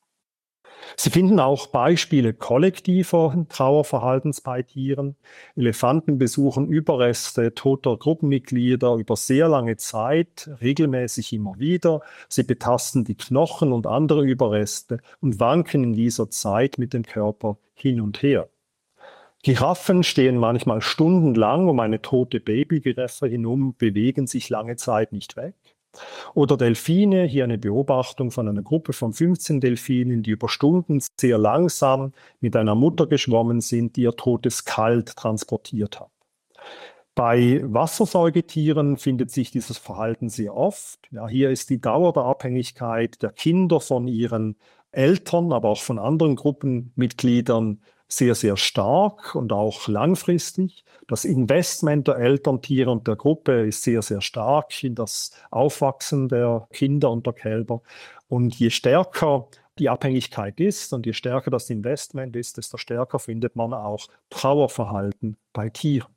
Sie finden auch Beispiele kollektiver Trauerverhaltens bei Tieren. Elefanten besuchen Überreste toter Gruppenmitglieder über sehr lange Zeit, regelmäßig immer wieder. Sie betasten die Knochen und andere Überreste und wanken in dieser Zeit mit dem Körper hin und her. Giraffen stehen manchmal stundenlang um eine tote Babygiraffe herum, bewegen sich lange Zeit nicht weg. Oder Delfine, hier eine Beobachtung von einer Gruppe von 15 Delfinen, die über Stunden sehr langsam mit einer Mutter geschwommen sind, die ihr totes Kalb transportiert hat. Bei Wassersäugetieren findet sich dieses Verhalten sehr oft. Ja, hier ist die Dauer der Abhängigkeit der Kinder von ihren Eltern, aber auch von anderen Gruppenmitgliedern sehr, sehr stark und auch langfristig. Das Investment der Elterntiere und der Gruppe ist sehr, sehr stark in das Aufwachsen der Kinder und der Kälber. Und je stärker die Abhängigkeit ist und je stärker das Investment ist, desto stärker findet man auch Trauerverhalten bei Tieren.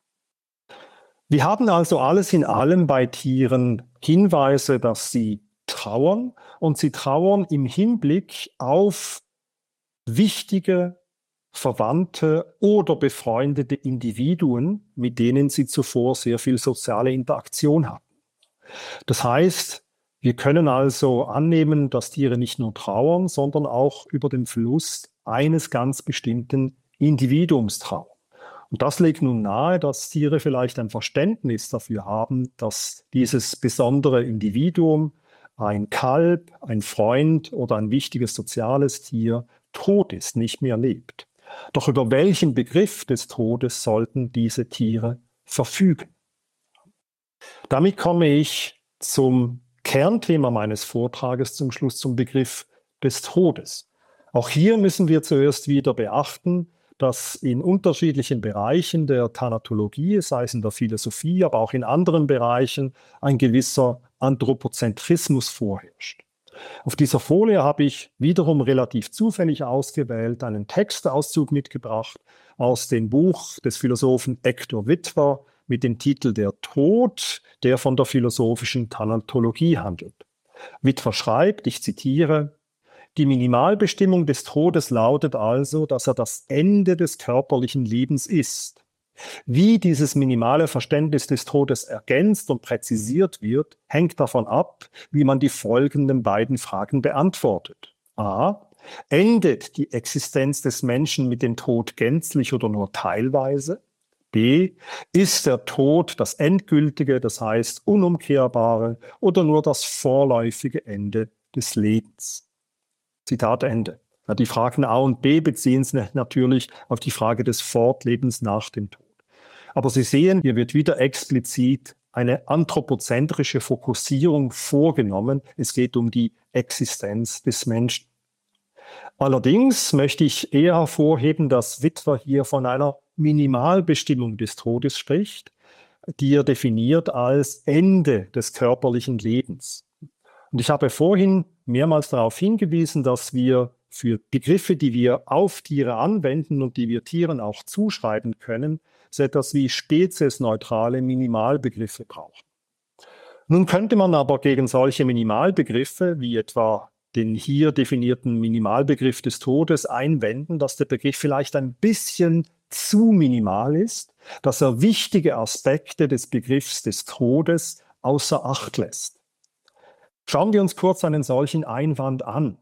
Wir haben also alles in allem bei Tieren Hinweise, dass sie trauern und sie trauern im Hinblick auf wichtige Verwandte oder befreundete Individuen, mit denen sie zuvor sehr viel soziale Interaktion hatten. Das heißt, wir können also annehmen, dass Tiere nicht nur trauern, sondern auch über den Verlust eines ganz bestimmten Individuums trauern. Und das legt nun nahe, dass Tiere vielleicht ein Verständnis dafür haben, dass dieses besondere Individuum, ein Kalb, ein Freund oder ein wichtiges soziales Tier, tot ist, nicht mehr lebt. Doch über welchen Begriff des Todes sollten diese Tiere verfügen? Damit komme ich zum Kernthema meines Vortrages zum Schluss, zum Begriff des Todes. Auch hier müssen wir zuerst wieder beachten, dass in unterschiedlichen Bereichen der Thanatologie, sei es in der Philosophie, aber auch in anderen Bereichen, ein gewisser Anthropozentrismus vorherrscht. Auf dieser Folie habe ich wiederum relativ zufällig ausgewählt einen Textauszug mitgebracht aus dem Buch des Philosophen Hector Witwer mit dem Titel Der Tod, der von der philosophischen Thanatologie handelt. Witwer schreibt, ich zitiere, die Minimalbestimmung des Todes lautet also, dass er das Ende des körperlichen Lebens ist. Wie dieses minimale Verständnis des Todes ergänzt und präzisiert wird, hängt davon ab, wie man die folgenden beiden Fragen beantwortet. A. Endet die Existenz des Menschen mit dem Tod gänzlich oder nur teilweise? B. Ist der Tod das endgültige, das heißt unumkehrbare oder nur das vorläufige Ende des Lebens? Zitat Ende. Ja, die Fragen A und B beziehen sich natürlich auf die Frage des Fortlebens nach dem Tod. Aber Sie sehen, hier wird wieder explizit eine anthropozentrische Fokussierung vorgenommen. Es geht um die Existenz des Menschen. Allerdings möchte ich eher hervorheben, dass Witwer hier von einer Minimalbestimmung des Todes spricht, die er definiert als Ende des körperlichen Lebens. Und ich habe vorhin mehrmals darauf hingewiesen, dass wir für Begriffe, die wir auf Tiere anwenden und die wir Tieren auch zuschreiben können, so etwas wie speziesneutrale Minimalbegriffe brauchen. Nun könnte man aber gegen solche Minimalbegriffe, wie etwa den hier definierten Minimalbegriff des Todes, einwenden, dass der Begriff vielleicht ein bisschen zu minimal ist, dass er wichtige Aspekte des Begriffs des Todes außer Acht lässt. Schauen wir uns kurz einen solchen Einwand an.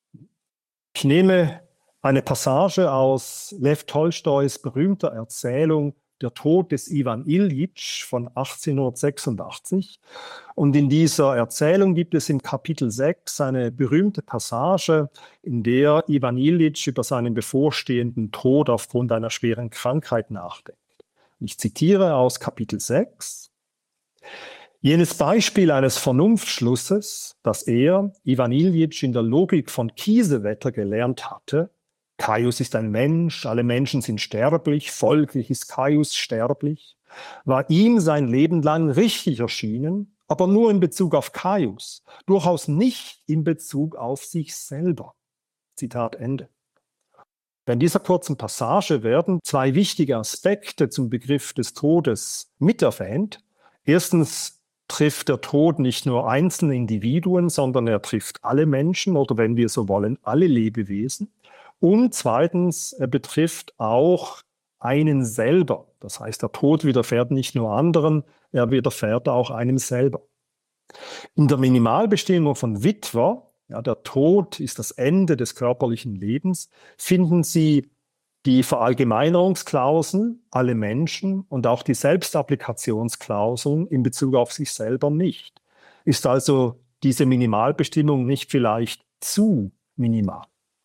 Ich nehme eine Passage aus Lew Tolstois berühmter Erzählung Der Tod des Ivan Iljitsch von 1886. Und in dieser Erzählung gibt es im Kapitel 6 eine berühmte Passage, in der Ivan Iljitsch über seinen bevorstehenden Tod aufgrund einer schweren Krankheit nachdenkt. Ich zitiere aus Kapitel 6. Jenes Beispiel eines Vernunftschlusses, das er, Ivan Iljitsch, in der Logik von Kiesewetter gelernt hatte, Caius ist ein Mensch, alle Menschen sind sterblich, folglich ist Caius sterblich, war ihm sein Leben lang richtig erschienen, aber nur in Bezug auf Caius, durchaus nicht in Bezug auf sich selber. Zitat Ende. Bei dieser kurzen Passage werden zwei wichtige Aspekte zum Begriff des Todes mit erwähnt. Erstens trifft der Tod nicht nur einzelne Individuen, sondern er trifft alle Menschen oder, wenn wir so wollen, alle Lebewesen. Und zweitens, er betrifft auch einen selber. Das heißt, der Tod widerfährt nicht nur anderen, er widerfährt auch einem selber. In der Minimalbestimmung von Witwer, ja, der Tod ist das Ende des körperlichen Lebens, finden Sie die Verallgemeinerungsklauseln, alle Menschen, und auch die Selbstapplikationsklauseln in Bezug auf sich selber nicht. Ist also diese Minimalbestimmung nicht vielleicht zu minimal?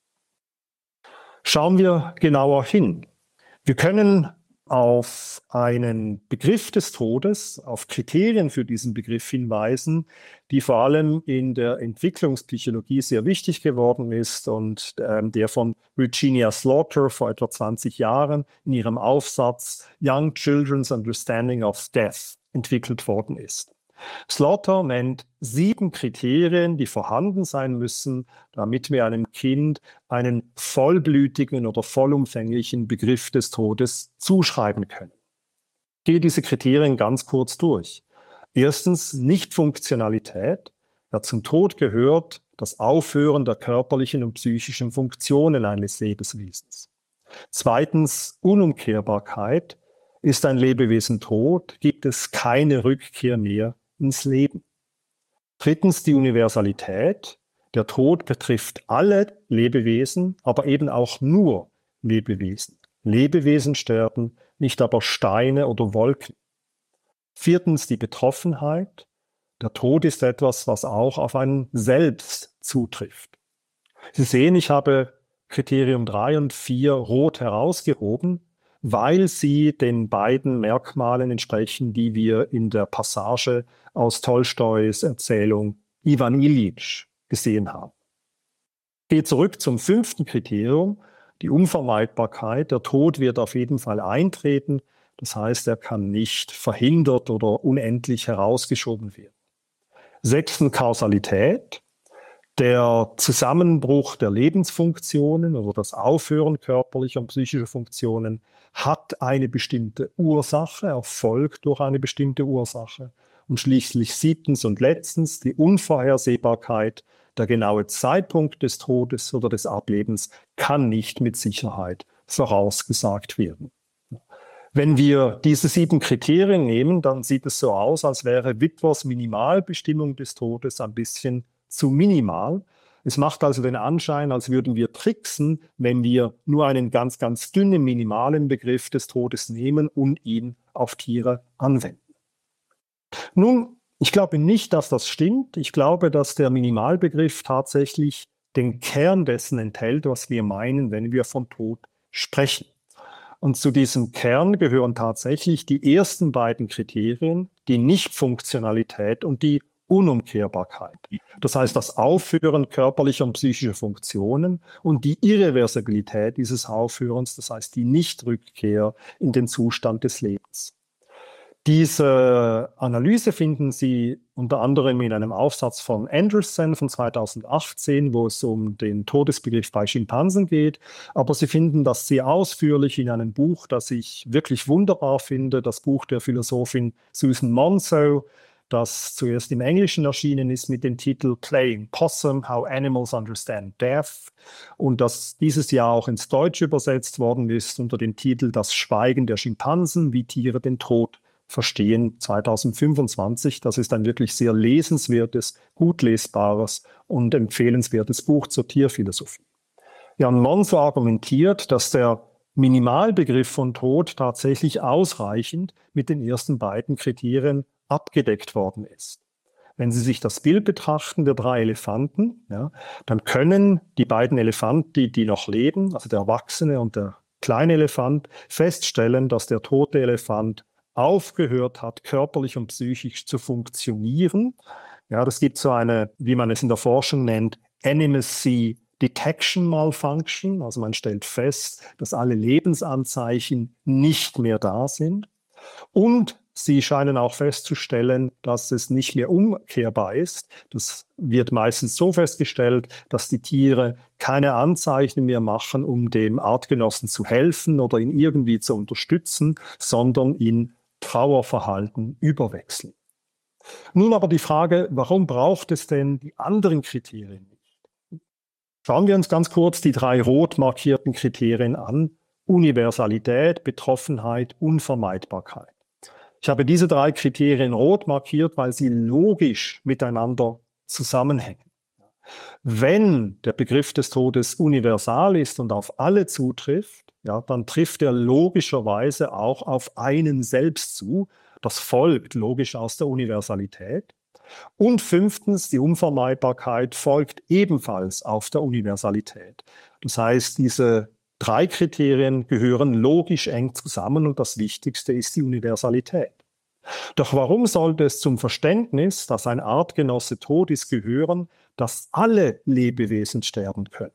Schauen wir genauer hin. Wir können auf einen Begriff des Todes, auf Kriterien für diesen Begriff hinweisen, die vor allem in der Entwicklungspsychologie sehr wichtig geworden ist und der von Virginia Slaughter vor etwa 20 Jahren in ihrem Aufsatz Young Children's Understanding of Death entwickelt worden ist. Slaughter nennt 7 Kriterien, die vorhanden sein müssen, damit wir einem Kind einen vollblütigen oder vollumfänglichen Begriff des Todes zuschreiben können. Ich gehe diese Kriterien ganz kurz durch. Erstens Nichtfunktionalität. Ja, zum Tod gehört das Aufhören der körperlichen und psychischen Funktionen eines Lebewesens. Zweitens Unumkehrbarkeit. Ist ein Lebewesen tot, gibt es keine Rückkehr mehr ins Leben. Drittens die Universalität. Der Tod betrifft alle Lebewesen, aber eben auch nur Lebewesen. Lebewesen sterben, nicht aber Steine oder Wolken. Viertens die Betroffenheit. Der Tod ist etwas, was auch auf einen selbst zutrifft. Sie sehen, ich habe Kriterium 3 und 4 rot herausgehoben, weil sie den beiden Merkmalen entsprechen, die wir in der Passage aus Tolstois Erzählung Ivan Iljitsch gesehen haben. Ich gehe zurück zum 5. Kriterium, die Unvermeidbarkeit. Der Tod wird auf jeden Fall eintreten, das heißt, er kann nicht verhindert oder unendlich herausgeschoben werden. 6. Kausalität. Der Zusammenbruch der Lebensfunktionen oder das Aufhören körperlicher und psychischer Funktionen hat eine bestimmte Ursache, erfolgt durch eine bestimmte Ursache. Und schließlich 7. und letztens die Unvorhersehbarkeit. Der genaue Zeitpunkt des Todes oder des Ablebens kann nicht mit Sicherheit vorausgesagt werden. Wenn wir diese 7 Kriterien nehmen, dann sieht es so aus, als wäre Witwers Minimalbestimmung des Todes ein bisschen zu minimal. Es macht also den Anschein, als würden wir tricksen, wenn wir nur einen ganz, ganz dünnen, minimalen Begriff des Todes nehmen und ihn auf Tiere anwenden. Nun, ich glaube nicht, dass das stimmt. Ich glaube, dass der Minimalbegriff tatsächlich den Kern dessen enthält, was wir meinen, wenn wir von Tod sprechen. Und zu diesem Kern gehören tatsächlich die ersten beiden Kriterien, die Nichtfunktionalität und die Unumkehrbarkeit. Das heißt, das Aufhören körperlicher und psychischer Funktionen und die Irreversibilität dieses Aufhörens, das heißt die Nichtrückkehr in den Zustand des Lebens. Diese Analyse finden Sie unter anderem in einem Aufsatz von Anderson von 2018, wo es um den Todesbegriff bei Schimpansen geht. Aber Sie finden das sehr ausführlich in einem Buch, das ich wirklich wunderbar finde, das Buch der Philosophin Susan Monceau, das zuerst im Englischen erschienen ist mit dem Titel Playing Possum, How Animals Understand Death und das dieses Jahr auch ins Deutsche übersetzt worden ist unter dem Titel Das Schweigen der Schimpansen, wie Tiere den Tod verstehen, 2025. Das ist ein wirklich sehr lesenswertes, gut lesbares und empfehlenswertes Buch zur Tierphilosophie. Jan Monceau argumentiert, dass der Minimalbegriff von Tod tatsächlich ausreichend mit den ersten beiden Kriterien abgedeckt worden ist. Wenn Sie sich das Bild betrachten der 3 Elefanten, ja, dann können die beiden Elefanten, die noch leben, also der erwachsene und der kleine Elefant, feststellen, dass der tote Elefant aufgehört hat, körperlich und psychisch zu funktionieren. Ja, das gibt so eine, wie man es in der Forschung nennt, Animacy Detection Malfunction. Also man stellt fest, dass alle Lebensanzeichen nicht mehr da sind. Und sie scheinen auch festzustellen, dass es nicht mehr umkehrbar ist. Das wird meistens so festgestellt, dass die Tiere keine Anzeichen mehr machen, um dem Artgenossen zu helfen oder ihn irgendwie zu unterstützen, sondern in Trauerverhalten überwechseln. Nun aber die Frage, warum braucht es denn die anderen Kriterien nicht? Schauen wir uns ganz kurz die 3 rot markierten Kriterien an: Universalität, Betroffenheit, Unvermeidbarkeit. Ich habe diese 3 Kriterien rot markiert, weil sie logisch miteinander zusammenhängen. Wenn der Begriff des Todes universal ist und auf alle zutrifft, ja, dann trifft er logischerweise auch auf einen selbst zu. Das folgt logisch aus der Universalität. Und 5. die Unvermeidbarkeit folgt ebenfalls auf der Universalität. Das heißt, diese 3 Kriterien gehören logisch eng zusammen und das Wichtigste ist die Universalität. Doch warum sollte es zum Verständnis, dass ein Artgenosse tot ist, gehören, dass alle Lebewesen sterben können?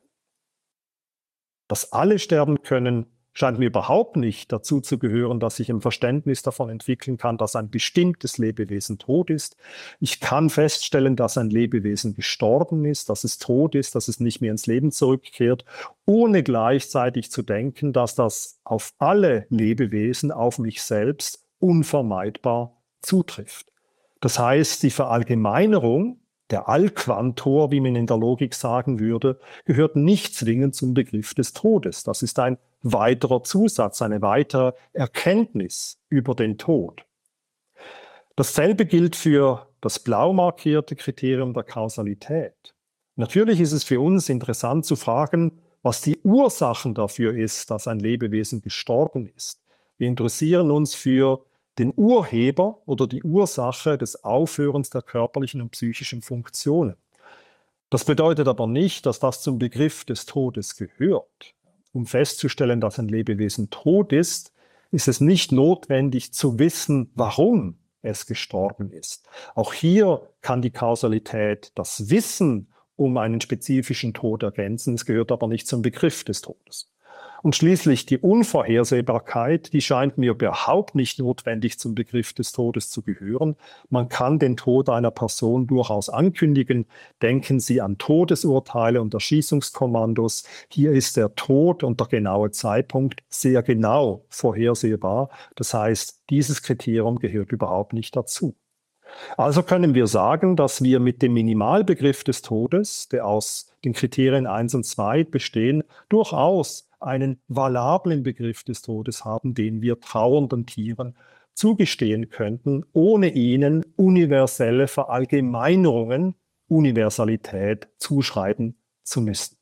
Dass alle sterben können, scheint mir überhaupt nicht dazu zu gehören, dass ich ein Verständnis davon entwickeln kann, dass ein bestimmtes Lebewesen tot ist. Ich kann feststellen, dass ein Lebewesen gestorben ist, dass es tot ist, dass es nicht mehr ins Leben zurückkehrt, ohne gleichzeitig zu denken, dass das auf alle Lebewesen, auf mich selbst, unvermeidbar zutrifft. Das heißt, die Verallgemeinerung, der Allquantor, wie man in der Logik sagen würde, gehört nicht zwingend zum Begriff des Todes. Das ist ein weiterer Zusatz, eine weitere Erkenntnis über den Tod. Dasselbe gilt für das blau markierte Kriterium der Kausalität. Natürlich ist es für uns interessant zu fragen, was die Ursachen dafür ist, dass ein Lebewesen gestorben ist. Wir interessieren uns für den Urheber oder die Ursache des Aufhörens der körperlichen und psychischen Funktionen. Das bedeutet aber nicht, dass das zum Begriff des Todes gehört. Um festzustellen, dass ein Lebewesen tot ist, ist es nicht notwendig zu wissen, warum es gestorben ist. Auch hier kann die Kausalität das Wissen um einen spezifischen Tod ergänzen. Es gehört aber nicht zum Begriff des Todes. Und schließlich die Unvorhersehbarkeit, die scheint mir überhaupt nicht notwendig zum Begriff des Todes zu gehören. Man kann den Tod einer Person durchaus ankündigen. Denken Sie an Todesurteile und Erschießungskommandos. Hier ist der Tod und der genaue Zeitpunkt sehr genau vorhersehbar. Das heißt, dieses Kriterium gehört überhaupt nicht dazu. Also können wir sagen, dass wir mit dem Minimalbegriff des Todes, der aus den Kriterien 1 und 2 bestehen, durchaus einen valablen Begriff des Todes haben, den wir trauernden Tieren zugestehen könnten, ohne ihnen universelle Verallgemeinerungen, Universalität zuschreiben zu müssen.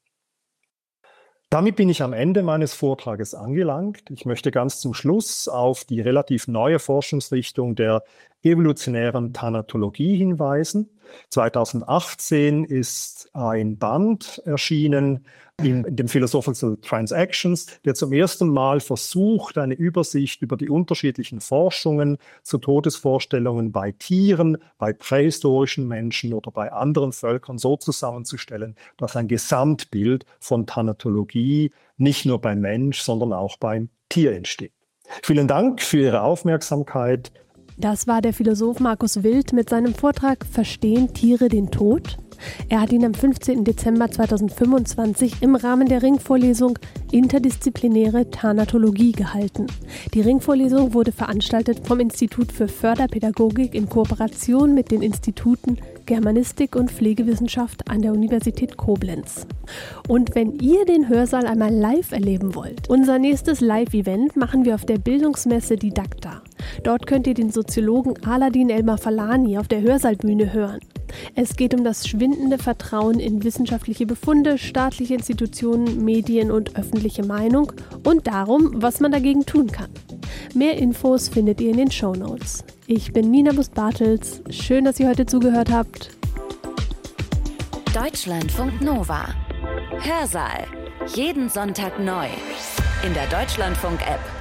Damit bin ich am Ende meines Vortrages angelangt. Ich möchte ganz zum Schluss auf die relativ neue Forschungsrichtung der evolutionären Thanatologie hinweisen. 2018 ist ein Band erschienen in dem Philosophical Transactions, der zum ersten Mal versucht, eine Übersicht über die unterschiedlichen Forschungen zu Todesvorstellungen bei Tieren, bei prähistorischen Menschen oder bei anderen Völkern so zusammenzustellen, dass ein Gesamtbild von Thanatologie nicht nur beim Mensch, sondern auch beim Tier entsteht. Vielen Dank für Ihre Aufmerksamkeit. Das war der Philosoph Markus Wild mit seinem Vortrag »Verstehen Tiere den Tod?« Er hat ihn am 15. Dezember 2025 im Rahmen der Ringvorlesung Interdisziplinäre Thanatologie gehalten. Die Ringvorlesung wurde veranstaltet vom Institut für Förderpädagogik in Kooperation mit den Instituten Germanistik und Pflegewissenschaft an der Universität Koblenz. Und wenn ihr den Hörsaal einmal live erleben wollt, unser nächstes Live-Event machen wir auf der Bildungsmesse Didakta. Dort könnt ihr den Soziologen Aladin Elmar-Falani auf der Hörsaalbühne hören. Es geht um das schwindende Vertrauen in wissenschaftliche Befunde, staatliche Institutionen, Medien und öffentliche Meinung und darum, was man dagegen tun kann. Mehr Infos findet ihr in den Shownotes. Ich bin Nina Bust-Bartels. Schön, dass ihr heute zugehört habt. Deutschlandfunk Nova. Hörsaal. Jeden Sonntag neu. In der Deutschlandfunk-App.